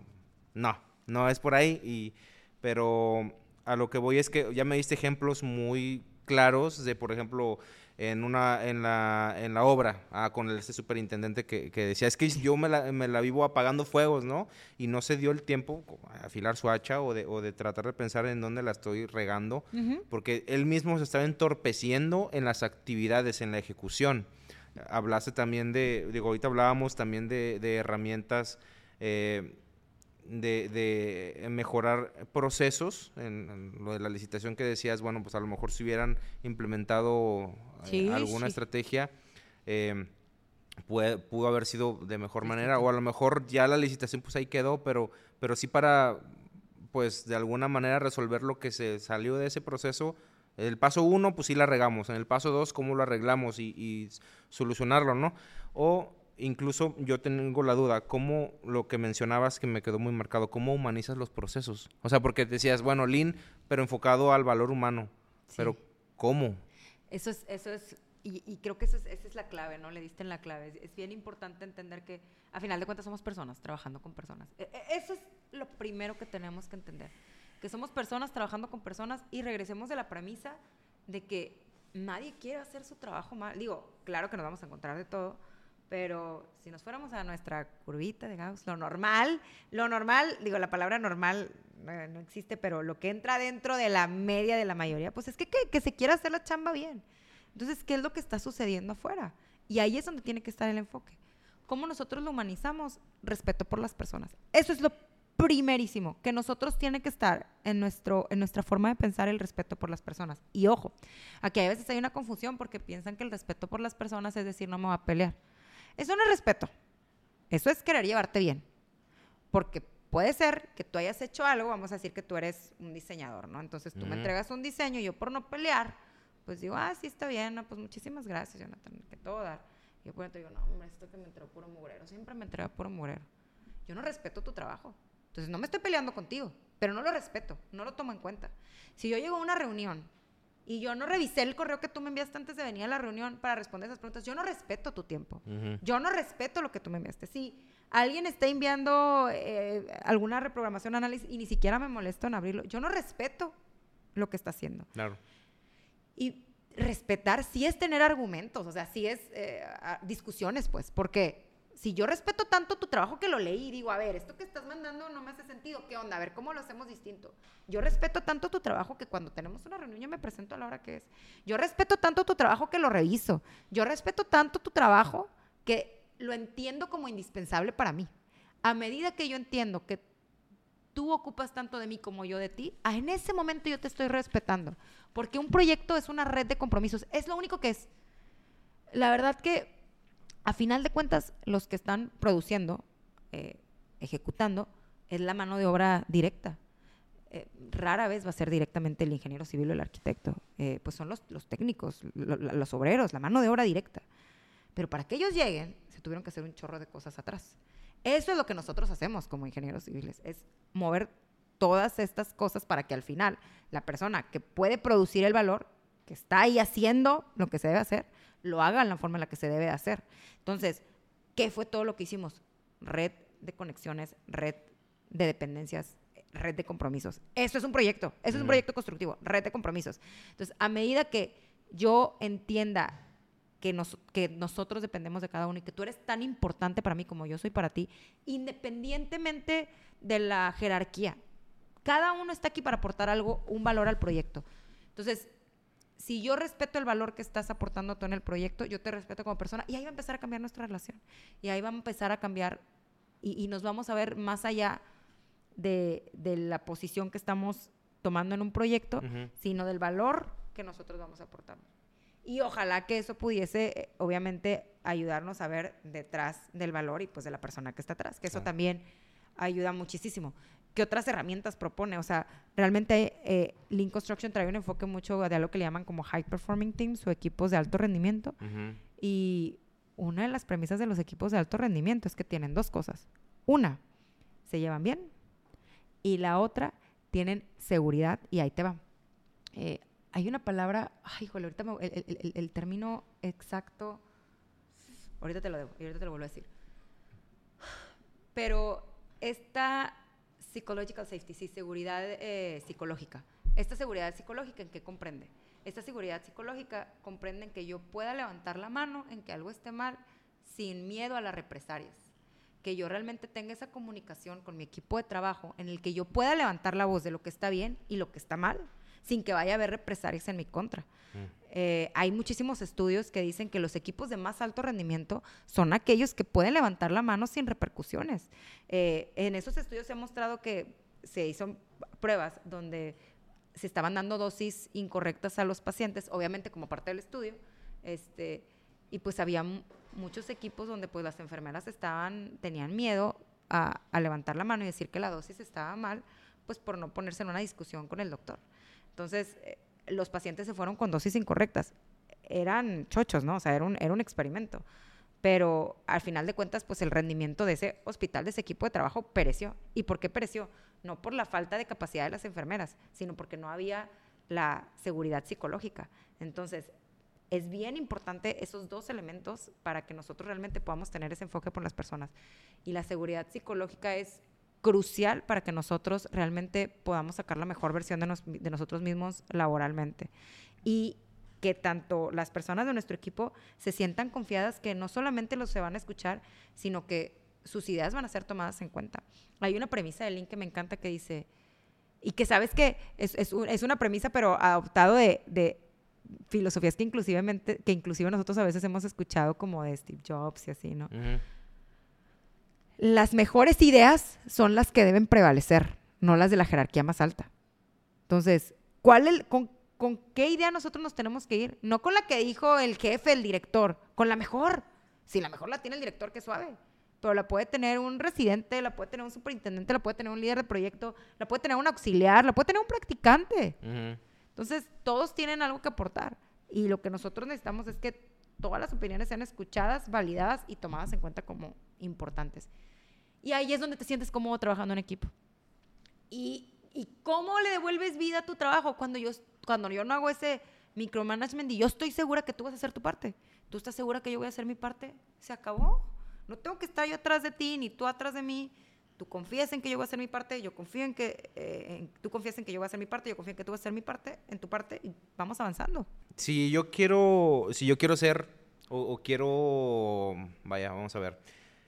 no es por ahí. Pero a lo que voy es que ya me diste ejemplos muy claros de, por ejemplo, en la obra, con este superintendente que decía, es que yo me la vivo apagando fuegos, ¿no? Y no se dio el tiempo a afilar su hacha o de tratar de pensar en dónde la estoy regando, porque él mismo se estaba entorpeciendo en las actividades, en la ejecución. Hablaste también ahorita hablábamos también de herramientas de mejorar procesos en lo de la licitación que decías, bueno, pues a lo mejor si hubieran implementado alguna estrategia, pudo haber sido de mejor manera, o a lo mejor ya la licitación pues ahí quedó, pero sí para, pues de alguna manera resolver lo que se salió de ese proceso. El paso 1, pues sí la regamos, en el paso 2, cómo lo arreglamos y solucionarlo, ¿no? O incluso yo tengo la duda, ¿cómo lo que mencionabas que me quedó muy marcado, cómo humanizas los procesos? O sea, porque decías, bueno, Lean, pero enfocado al valor humano. Sí. Pero, ¿cómo? Eso es y creo que esa es la clave, ¿no? Le diste en la clave. Es bien importante entender que, a final de cuentas, somos personas trabajando con personas. Eso es lo primero que tenemos que entender. Que somos personas trabajando con personas y regresemos de la premisa de que nadie quiere hacer su trabajo mal. Digo, claro que nos vamos a encontrar de todo, pero si nos fuéramos a nuestra curvita de Gauss, lo normal, digo, la palabra normal no existe, pero lo que entra dentro de la media de la mayoría, pues es que se quiera hacer la chamba bien. Entonces, ¿qué es lo que está sucediendo afuera? Y ahí es donde tiene que estar el enfoque. ¿Cómo nosotros lo humanizamos? Respeto por las personas. Eso es lo primerísimo, que nosotros tiene que estar en nuestra forma de pensar el respeto por las personas. Y ojo, aquí a veces hay una confusión porque piensan que el respeto por las personas es decir, no me voy a pelear. Eso no es respeto. Eso es querer llevarte bien. Porque puede ser que tú hayas hecho algo, vamos a decir que tú eres un diseñador, ¿no? Entonces tú me entregas un diseño y yo por no pelear, pues digo, sí, está bien, no, pues muchísimas gracias, Jonathan, que todo dar. Y yo por dentro digo, no, hombre, esto que me entregó puro mugrero, siempre me entrega puro mugrero. Yo no respeto tu trabajo. Entonces no me estoy peleando contigo, pero no lo respeto, no lo tomo en cuenta. Si yo llego a una reunión y yo no revisé el correo que tú me enviaste antes de venir a la reunión para responder esas preguntas, yo no respeto tu tiempo. Yo no respeto lo que tú me enviaste. Si alguien está enviando alguna reprogramación, análisis, y ni siquiera me molesto en abrirlo, yo no respeto lo que está haciendo. Claro. Y respetar sí es tener argumentos, o sea, sí es discusiones, pues, porque si yo respeto tanto tu trabajo que lo leí y digo, a ver, esto que estás mandando no me hace sentido, ¿qué onda? A ver, ¿cómo lo hacemos distinto? Yo respeto tanto tu trabajo que cuando tenemos una reunión yo me presento a la hora que es. Yo respeto tanto tu trabajo que lo reviso. Yo respeto tanto tu trabajo que lo entiendo como indispensable para mí. A medida que yo entiendo que tú ocupas tanto de mí como yo de ti, en ese momento yo te estoy respetando. Porque un proyecto es una red de compromisos. Es lo único que es. La verdad que, a final de cuentas, los que están produciendo, ejecutando, es la mano de obra directa. Rara vez va a ser directamente el ingeniero civil o el arquitecto. Pues son los técnicos, los obreros, la mano de obra directa. Pero para que ellos lleguen, se tuvieron que hacer un chorro de cosas atrás. Eso es lo que nosotros hacemos como ingenieros civiles, es mover todas estas cosas para que al final la persona que puede producir el valor, que está ahí haciendo lo que se debe hacer, lo haga en la forma en la que se debe hacer. Entonces, ¿qué fue todo lo que hicimos? Red de conexiones, red de dependencias, red de compromisos. Eso es un proyecto, eso es un proyecto constructivo, red de compromisos. Entonces, a medida que yo entienda que nosotros dependemos de cada uno y que tú eres tan importante para mí como yo soy para ti, independientemente de la jerarquía. Cada uno está aquí para aportar algo, un valor al proyecto. Entonces, si yo respeto el valor que estás aportando tú en el proyecto, yo te respeto como persona y ahí va a empezar a cambiar nuestra relación. Y ahí va a empezar a cambiar y nos vamos a ver más allá de la posición que estamos tomando en un proyecto, sino del valor que nosotros vamos aportando. Y ojalá que eso pudiese, obviamente, ayudarnos a ver detrás del valor y pues de la persona que está atrás, que eso también ayuda muchísimo. ¿Qué otras herramientas propone? O sea, realmente Lean Construction trae un enfoque mucho de algo que le llaman como High Performing Teams o equipos de alto rendimiento. Y una de las premisas de los equipos de alto rendimiento es que tienen dos cosas. Una, se llevan bien. Y la otra, tienen seguridad y ahí te va. Hay una palabra, híjole, ahorita el término exacto, ahorita te lo debo, y ahorita te lo vuelvo a decir. Pero esta psychological safety, sí, seguridad psicológica. Esta seguridad psicológica, ¿en qué comprende? Esta seguridad psicológica comprende en que yo pueda levantar la mano en que algo esté mal sin miedo a las represalias. Que yo realmente tenga esa comunicación con mi equipo de trabajo en el que yo pueda levantar la voz de lo que está bien y lo que está mal, sin que vaya a haber represalias en mi contra. Hay muchísimos estudios que dicen que los equipos de más alto rendimiento son aquellos que pueden levantar la mano sin repercusiones. En esos estudios se ha mostrado que se hizo pruebas donde se estaban dando dosis incorrectas a los pacientes, obviamente como parte del estudio, y pues había muchos equipos donde pues las enfermeras tenían miedo a levantar la mano y decir que la dosis estaba mal, pues por no ponerse en una discusión con el doctor. Entonces, los pacientes se fueron con dosis incorrectas. Eran chochos, ¿no? O sea, era un experimento. pero al final de cuentas, pues el rendimiento de ese hospital, de ese equipo de trabajo, pereció. ¿Y por qué pereció? No por la falta de capacidad de las enfermeras, sino porque no había la seguridad psicológica. Entonces, es bien importante esos dos elementos para que nosotros realmente podamos tener ese enfoque por las personas. Y la seguridad psicológica es crucial para que nosotros realmente podamos sacar la mejor versión de nosotros mismos laboralmente. Y que tanto las personas de nuestro equipo se sientan confiadas que no solamente los se van a escuchar, sino que sus ideas van a ser tomadas en cuenta. Hay una premisa de Lean que me encanta que dice, y que sabes que es una premisa, pero adoptado de filosofías que inclusive nosotros a veces hemos escuchado, como de Steve Jobs y así, ¿no? Uh-huh. Las mejores ideas son las que deben prevalecer, no las de la jerarquía más alta. Entonces, ¿con qué idea nosotros nos tenemos que ir? No con la que dijo el jefe, el director, con la mejor. Si la mejor la tiene el director, qué suave. Pero la puede tener un residente, la puede tener un superintendente, la puede tener un líder de proyecto, la puede tener un auxiliar, la puede tener un practicante. Uh-huh. Entonces, todos tienen algo que aportar. Y lo que nosotros necesitamos es que todas las opiniones sean escuchadas, validadas y tomadas en cuenta como importantes. Y ahí es donde te sientes cómodo trabajando en equipo. ¿Y cómo le devuelves vida a tu trabajo? Cuando yo no hago ese micromanagement y yo estoy segura que tú vas a hacer tu parte. ¿Tú estás segura que yo voy a hacer mi parte? ¿Se acabó? No tengo que estar yo atrás de ti, ni tú atrás de mí. Tú confías en que yo voy a hacer mi parte, yo confío en que tú confías en que yo voy a hacer mi parte, yo confío en que tú vas a hacer mi parte, en tu parte, y vamos avanzando. Si yo quiero ser, o quiero, vaya, vamos a ver.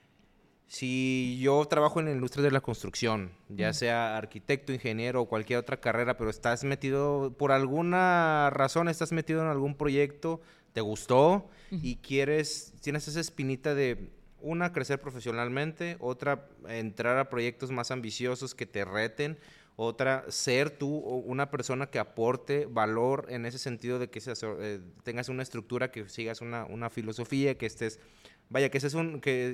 Si yo trabajo en la industria de la construcción, ya sea arquitecto, ingeniero o cualquier otra carrera, pero estás metido, por alguna razón, estás metido en algún proyecto, te gustó y tienes esa espinita de, una, crecer profesionalmente, otra, entrar a proyectos más ambiciosos que te reten, otra, ser tú una persona que aporte valor en ese sentido de que tengas una estructura, que sigas una filosofía, que estés, vaya, que seas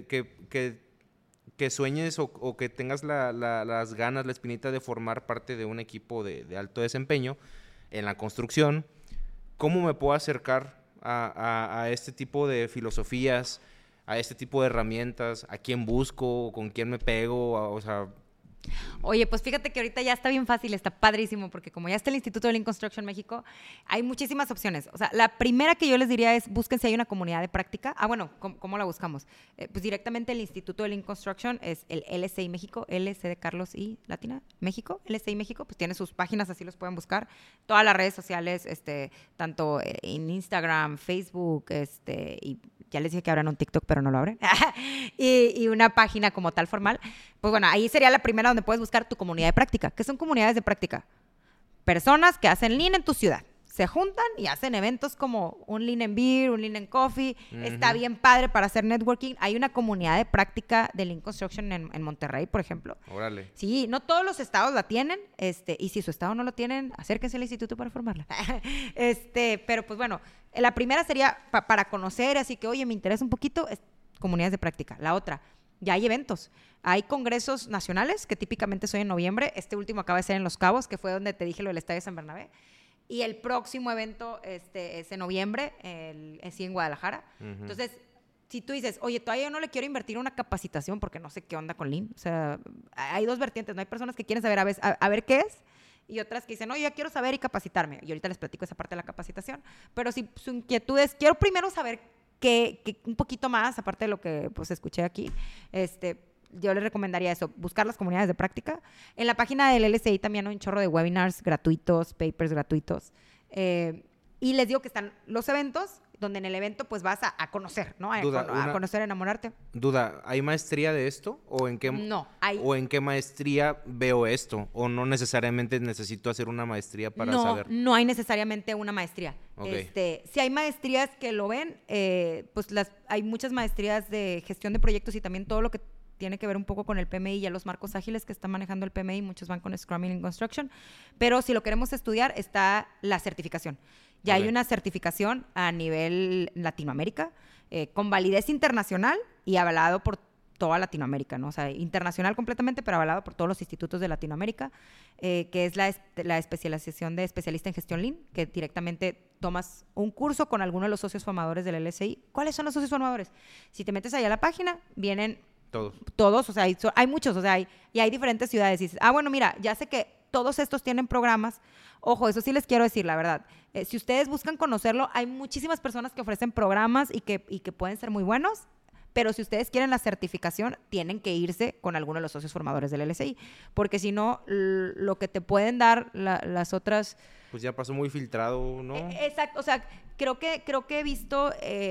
que sueñes o que tengas las ganas, la espinita de formar parte de un equipo de alto desempeño en la construcción. ¿Cómo me puedo acercar a este tipo de filosofías, a este tipo de herramientas? ¿A quién busco? ¿Con quién me pego? O sea... Oye, pues fíjate que ahorita ya está bien fácil, está padrísimo, porque como ya está el Instituto de Lean Construction México, hay muchísimas opciones. O sea, la primera que yo les diría es, busquen si hay una comunidad de práctica. Bueno, ¿cómo la buscamos? Pues directamente el Instituto de Lean Construction es el LCI México, LC de Carlos y Latina, México, LCI México, pues tiene sus páginas, así los pueden buscar. Todas las redes sociales, tanto en Instagram, Facebook, y ya les dije que abran un TikTok, pero no lo abren, y una página como tal formal. Pues bueno, ahí sería la primera donde puedes buscar tu comunidad de práctica. ¿Qué son comunidades de práctica? Personas que hacen Lean en tu ciudad. Se juntan y hacen eventos como un Lean and Beer, un Lean and Coffee. Uh-huh. Está bien padre para hacer networking. Hay una comunidad de práctica de Lean Construction en Monterrey, por ejemplo. Órale. Sí, no todos los estados la tienen. Y si su estado no lo tienen, acérquense al instituto para formarla. Pero pues bueno, la primera sería para conocer, así que, oye, me interesa un poquito, comunidades de práctica. La otra, ya hay eventos. Hay congresos nacionales, que típicamente son en noviembre. Este último acaba de ser en Los Cabos, que fue donde te dije lo del Estadio San Bernabé. Y el próximo evento es en noviembre, sí, en Guadalajara. Uh-huh. Entonces, si tú dices, oye, todavía yo no le quiero invertir una capacitación porque no sé qué onda con Lean. O sea, hay dos vertientes, ¿no? Hay personas que quieren saber a ver qué es, y otras que dicen, no, yo ya quiero saber y capacitarme. Y ahorita les platico esa parte de la capacitación. Pero si su inquietud es, quiero primero saber que un poquito más, aparte de lo que pues escuché aquí, yo les recomendaría eso, buscar las comunidades de práctica. En la página del LCI también hay un chorro de webinars gratuitos, papers gratuitos. Y les digo que están los eventos, donde en el evento pues vas a conocer, ¿no? A conocer, a enamorarte. Duda, ¿hay maestría de esto? ¿O en qué, no, hay... ¿O en qué maestría veo esto? ¿O no necesariamente necesito hacer una maestría para saber? No hay necesariamente una maestría. Okay. Si hay maestrías que lo ven, pues hay muchas maestrías de gestión de proyectos y también todo lo que tiene que ver un poco con el PMI y ya los marcos ágiles que están manejando el PMI, muchos van con Scrum Lean Construction, pero si lo queremos estudiar está la certificación. Ya hay una certificación a nivel Latinoamérica con validez internacional y avalado por toda Latinoamérica, ¿no? O sea, internacional completamente, pero avalado por todos los institutos de Latinoamérica, que es la especialización de especialista en gestión Lean, que directamente tomas un curso con alguno de los socios formadores del LSI. ¿Cuáles son los socios formadores? Si te metes ahí a la página, vienen todos, o sea, hay muchos, o sea, y hay diferentes ciudades. Y dices, bueno, mira, ya sé que todos estos tienen programas. Ojo, eso sí les quiero decir, la verdad. Si ustedes buscan conocerlo, hay muchísimas personas que ofrecen programas y que pueden ser muy buenos. Pero si ustedes quieren la certificación, tienen que irse con alguno de los socios formadores del LSI. Porque si no, lo que te pueden dar las otras... Pues ya pasó muy filtrado, ¿no? Exacto. O sea, creo que he visto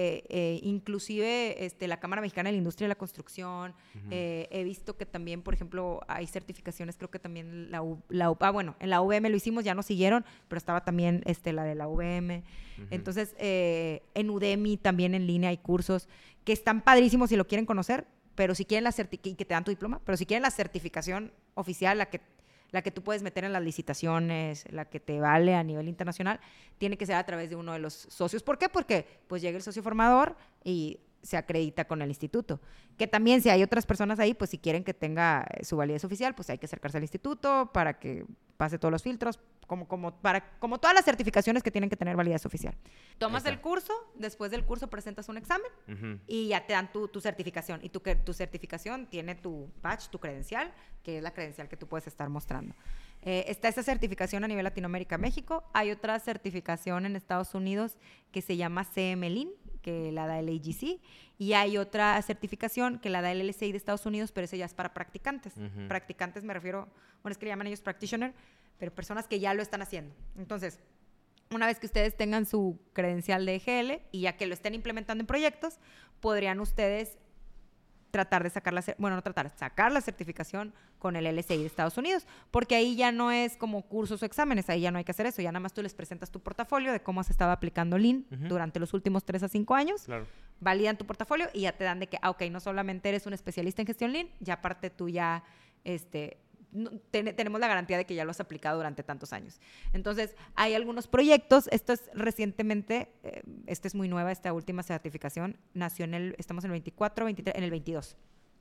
inclusive la Cámara Mexicana de la Industria de la Construcción. He visto que también, por ejemplo, hay certificaciones, creo que también bueno, en la UVM lo hicimos, ya nos siguieron, pero estaba también la de la UVM. Entonces, en Udemy también en línea hay cursos que están padrísimos si lo quieren conocer, pero si quieren y que te dan tu diploma, pero si quieren la certificación oficial, la que tú puedes meter en las licitaciones, la que te vale a nivel internacional, tiene que ser a través de uno de los socios. ¿Por qué? Porque pues llega el socio formador y se acredita con el instituto. Que también si hay otras personas ahí, pues si quieren que tenga su validez oficial, pues hay que acercarse al instituto para que pase todos los filtros, como todas las certificaciones que tienen que tener validez oficial. Tomas el curso, después del curso presentas un examen y ya te dan tu certificación. Y tu certificación tiene tu badge, tu credencial, que es la credencial que tú puedes estar mostrando. Está esa certificación a nivel Latinoamérica, México. Hay otra certificación en Estados Unidos que se llama CM Lean, que la da el AGC, y hay otra certificación que la da el LSI de Estados Unidos, pero esa ya es para practicantes. Practicantes me refiero, bueno, es que le llaman ellos practitioner, pero personas que ya lo están haciendo. Entonces, una vez que ustedes tengan su credencial de EGL y ya que lo estén implementando en proyectos, podrían ustedes tratar de sacar la certificación con el LSI de Estados Unidos, porque ahí ya no es como cursos o exámenes, ahí ya no hay que hacer eso, ya nada más tú les presentas tu portafolio de cómo has estado aplicando Lean durante los últimos 3 a 5 años, validan tu portafolio y ya te dan de que, ok, no solamente eres un especialista en gestión Lean, ya aparte tú ya, tenemos la garantía de que ya lo has aplicado durante tantos años. Entonces, hay algunos proyectos, esto es recientemente, esta es muy nueva, esta última certificación, nació estamos en el 24, 23, en el 22,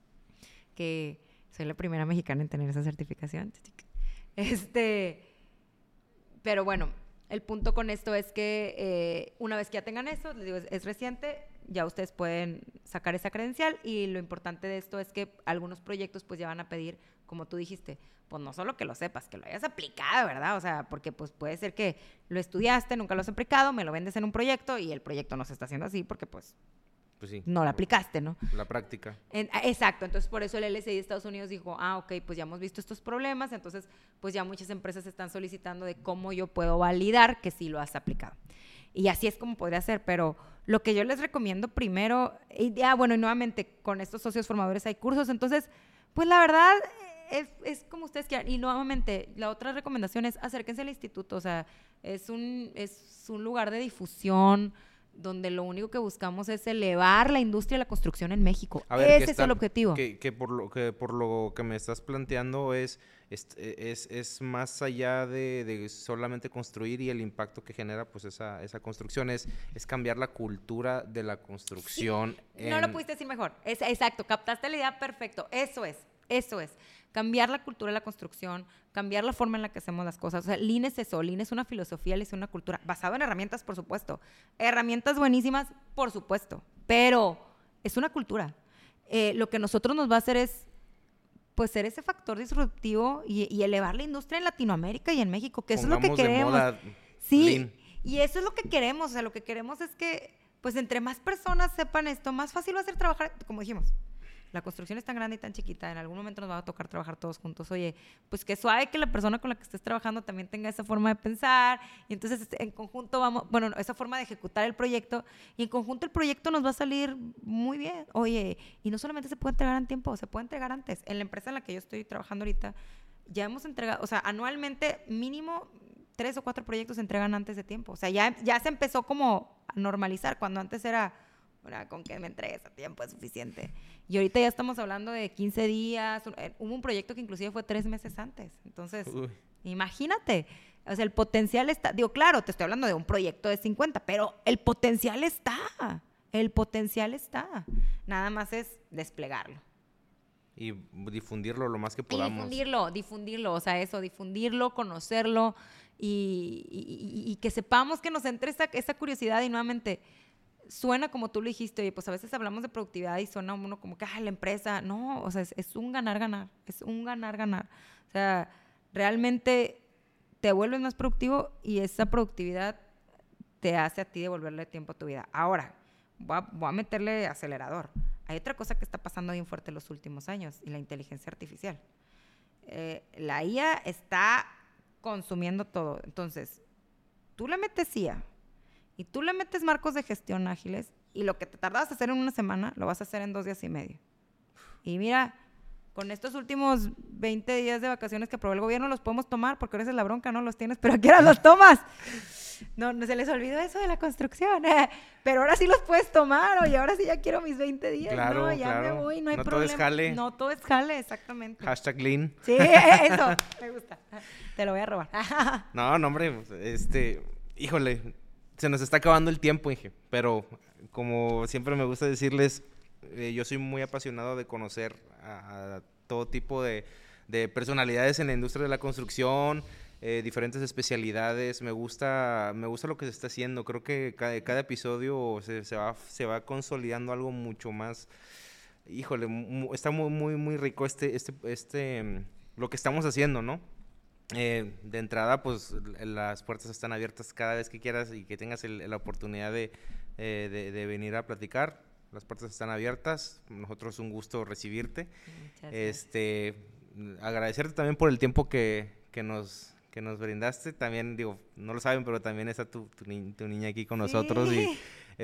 que soy la primera mexicana en tener esa certificación. Pero bueno, el punto con esto es que una vez que ya tengan eso, les digo, es reciente, ya ustedes pueden sacar esa credencial y lo importante de esto es que algunos proyectos pues ya van a pedir, como tú dijiste, pues no solo que lo sepas, que lo hayas aplicado, ¿verdad? O sea, porque pues puede ser que lo estudiaste, nunca lo has aplicado, me lo vendes en un proyecto y el proyecto no se está haciendo así porque pues sí, no lo aplicaste, ¿no? La práctica. Exacto, entonces por eso el LSI de Estados Unidos dijo, ok, pues ya hemos visto estos problemas, entonces pues ya muchas empresas están solicitando de cómo yo puedo validar que sí lo has aplicado. Y así es como podría ser, pero lo que yo les recomiendo primero, y nuevamente con estos socios formadores hay cursos, entonces, pues la verdad es como ustedes quieran. Y nuevamente, la otra recomendación es acérquense al instituto, o sea, es un lugar de difusión donde lo único que buscamos es elevar la industria de la construcción en México. A ver, ese es el objetivo. Que por lo que me estás planteando es más allá de solamente construir y el impacto que genera pues esa construcción, es cambiar la cultura de la construcción. Sí, no lo pudiste decir mejor. Exacto, captaste la idea perfecto. Eso es. Cambiar la cultura de la construcción, cambiar la forma en la que hacemos las cosas. O sea, Lean es eso, Lean es una filosofía, Lean es una cultura, basado en herramientas, por supuesto. Herramientas buenísimas, por supuesto, pero es una cultura. Lo que nosotros nos va a hacer es, pues, ser ese factor disruptivo y elevar la industria en Latinoamérica y en México, que eso es lo que queremos. De moda sí, Lean. Y eso es lo que queremos. O sea, lo que queremos es que, pues, entre más personas sepan esto, más fácil va a ser trabajar, como dijimos. La construcción es tan grande y tan chiquita, en algún momento nos va a tocar trabajar todos juntos. Oye, pues qué suave que la persona con la que estés trabajando también tenga esa forma de pensar, y entonces en conjunto esa forma de ejecutar el proyecto, y en conjunto el proyecto nos va a salir muy bien. Oye, y no solamente se puede entregar en tiempo, se puede entregar antes. En la empresa en la que yo estoy trabajando ahorita, ya hemos entregado, o sea, anualmente mínimo 3 o 4 proyectos se entregan antes de tiempo. O sea, ya se empezó como a normalizar, cuando antes era... con que me entregues a tiempo es suficiente. Y ahorita ya estamos hablando de 15 días. Hubo un proyecto que inclusive fue 3 meses antes. Entonces, imagínate. O sea, el potencial está... Digo, claro, te estoy hablando de un proyecto de 50, pero el potencial está. El potencial está. Nada más es desplegarlo. y difundirlo lo más que podamos. Difundirlo, o sea, eso, difundirlo, conocerlo y que sepamos que nos entre esa curiosidad y nuevamente suena como tú lo dijiste, oye, pues a veces hablamos de productividad y suena uno como que, la empresa, no, o sea, es un ganar-ganar, es un ganar-ganar. O sea, realmente te vuelves más productivo y esa productividad te hace a ti devolverle tiempo a tu vida. Ahora, voy a meterle acelerador. Hay otra cosa que está pasando bien fuerte en los últimos años y la inteligencia artificial. La IA está consumiendo todo. Entonces, tú le metes IA y tú le metes marcos de gestión ágiles y lo que te tardabas a hacer en una semana, lo vas a hacer en 2 días y medio. Y mira, con estos últimos 20 días de vacaciones que aprobó el gobierno, los podemos tomar, porque ahora es la bronca, no los tienes, pero ¿a qué hora los tomas? No se les olvidó eso de la construcción, pero ahora sí los puedes tomar, oye, ahora sí ya quiero mis 20 días, claro, no, ya claro. me voy, no hay no problema. Todo es jale. No todo es jale, exactamente. #lean. Sí, eso, me gusta. Te lo voy a robar. No, hombre, híjole, se nos está acabando el tiempo, Inge, pero como siempre me gusta decirles, yo soy muy apasionado de conocer a todo tipo de personalidades en la industria de la construcción, diferentes especialidades. Me gusta lo que se está haciendo. Creo que cada episodio se va consolidando algo mucho más. Híjole, está muy rico lo que estamos haciendo, ¿no? De entrada, pues las puertas están abiertas cada vez que quieras y que tengas la oportunidad de venir a platicar. Las puertas están abiertas. Nosotros un gusto recibirte. Agradecerte también por el tiempo que nos brindaste. También, digo, no lo saben, pero también está tu niña aquí con nosotros. Y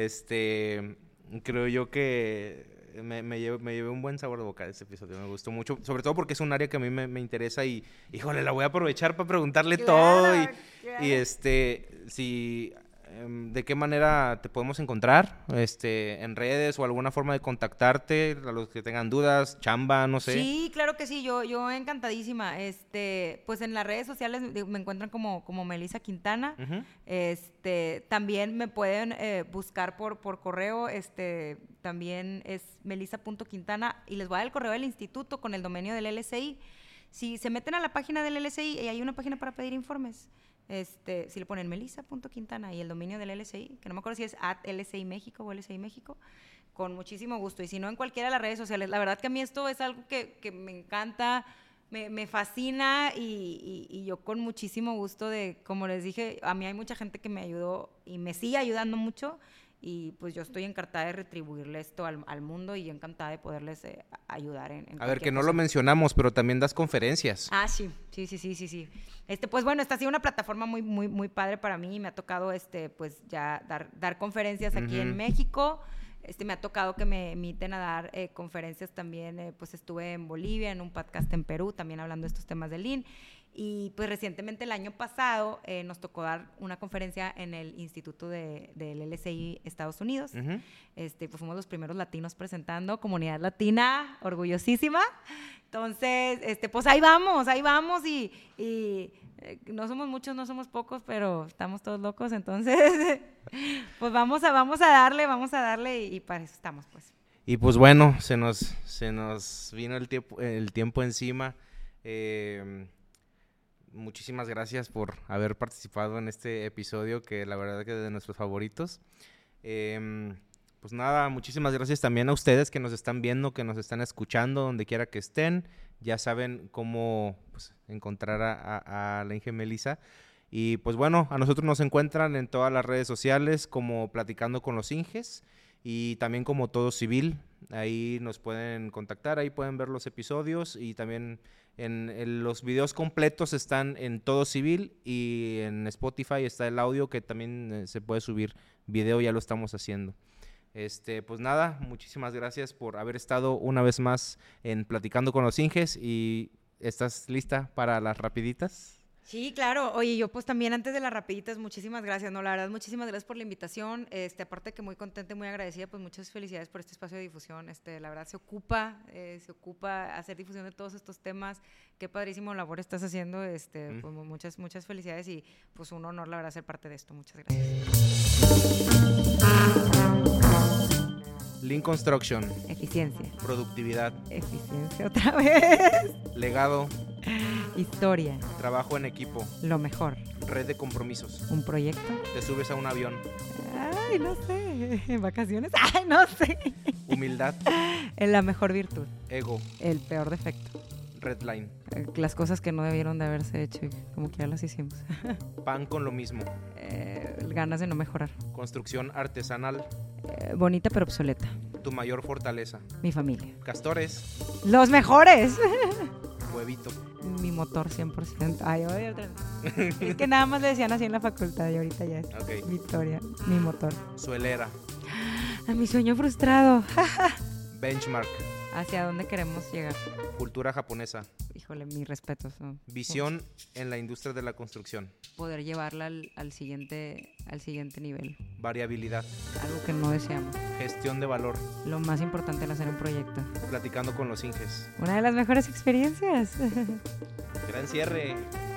creo yo que me llevé un buen sabor de boca de este episodio. Me gustó mucho, sobre todo porque es un área que a mí me interesa y, híjole, la voy a aprovechar para preguntarle todo. Y si... ¿de qué manera te podemos encontrar? ¿En redes o alguna forma de contactarte? A los que tengan dudas, chamba, no sé. Sí, claro que sí, yo encantadísima. Pues en las redes sociales me encuentran como Melissa Quintana. Uh-huh. También me pueden buscar por correo, también es melissa.quintana y les voy a dar el correo del instituto con el dominio del LSI. Si se meten a la página del LSI, hay una página para pedir informes. Si le ponen melissa.quintana y el dominio del LSI, que no me acuerdo si es @LSI México o LSI México, con muchísimo gusto. Y si no, en cualquiera de las redes sociales. La verdad que a mí esto es algo que me encanta, me fascina y yo con muchísimo gusto como les dije, a mí hay mucha gente que me ayudó y me sigue ayudando mucho. Y pues yo estoy encantada de retribuirle esto al mundo y yo encantada de poderles ayudar en a ver, que no cosa. lo mencionamos, pero también das conferencias. Sí. Pues bueno, esta ha sido una plataforma muy padre para mí y me ha tocado pues ya dar conferencias aquí uh-huh. en México. Me ha tocado que me inviten a dar conferencias también, pues estuve en Bolivia, en un podcast en Perú, también hablando de estos temas de Lean. Y pues recientemente el año pasado nos tocó dar una conferencia en el Instituto del LSI Estados Unidos. Uh-huh. Pues fuimos los primeros latinos presentando, comunidad latina, orgullosísima. Entonces, pues ahí vamos y no somos muchos, no somos pocos, pero estamos todos locos, entonces pues vamos a darle y para eso estamos, pues. Y pues bueno, se nos vino el tiempo encima. Muchísimas gracias por haber participado en este episodio, que la verdad que es de nuestros favoritos. Pues nada, muchísimas gracias también a ustedes que nos están viendo, que nos están escuchando, donde quiera que estén. Ya saben cómo encontrar a la Inge Melissa. Y pues bueno, a nosotros nos encuentran en todas las redes sociales como Platicando con los Inges y también como Todo Civil. Ahí nos pueden contactar, ahí pueden ver los episodios y también los videos completos están en Todo Civil y en Spotify está el audio que también se puede subir video, ya lo estamos haciendo. Pues nada, muchísimas gracias por haber estado una vez más en Platicando con los Inges. ¿Y estás lista para las rapiditas? Sí, claro. Oye, yo pues también antes de las rapiditas, muchísimas gracias, ¿no? La verdad, muchísimas gracias por la invitación. Aparte que muy contenta y muy agradecida, pues muchas felicidades por este espacio de difusión. La verdad se ocupa hacer difusión de todos estos temas. Qué padrísimo labor estás haciendo. Pues muchas felicidades y pues un honor, la verdad, ser parte de esto. Muchas gracias. Lean Construction. Eficiencia. Productividad. Eficiencia otra vez. Legado. Historia. Trabajo en equipo. Lo mejor. Red de compromisos. Un proyecto. Te subes a un avión. Ay, no sé. ¿Vacaciones? Ay, no sé. Humildad. La mejor virtud. Ego. El peor defecto. Red line. Las cosas que no debieron de haberse hecho y como que ya las hicimos. Pan con lo mismo. Ganas de no mejorar. Construcción artesanal. Bonita pero obsoleta. Tu mayor fortaleza. Mi familia. Castores. ¡Los mejores! Huevito. Mi motor 100%. Ay, oye, otra vez. Es que nada más le decían así en la facultad y ahorita ya es Ok. Victoria, mi motor. Suelera. A mi sueño frustrado. Benchmark. ¿Hacia dónde queremos llegar? Cultura japonesa. Híjole, mis respetos, ¿no? Visión en la industria de la construcción. Poder llevarla al siguiente nivel. Variabilidad. Algo que no deseamos. Gestión de valor. Lo más importante al hacer un proyecto. Platicando con los Inges. Una de las mejores experiencias. Gran cierre.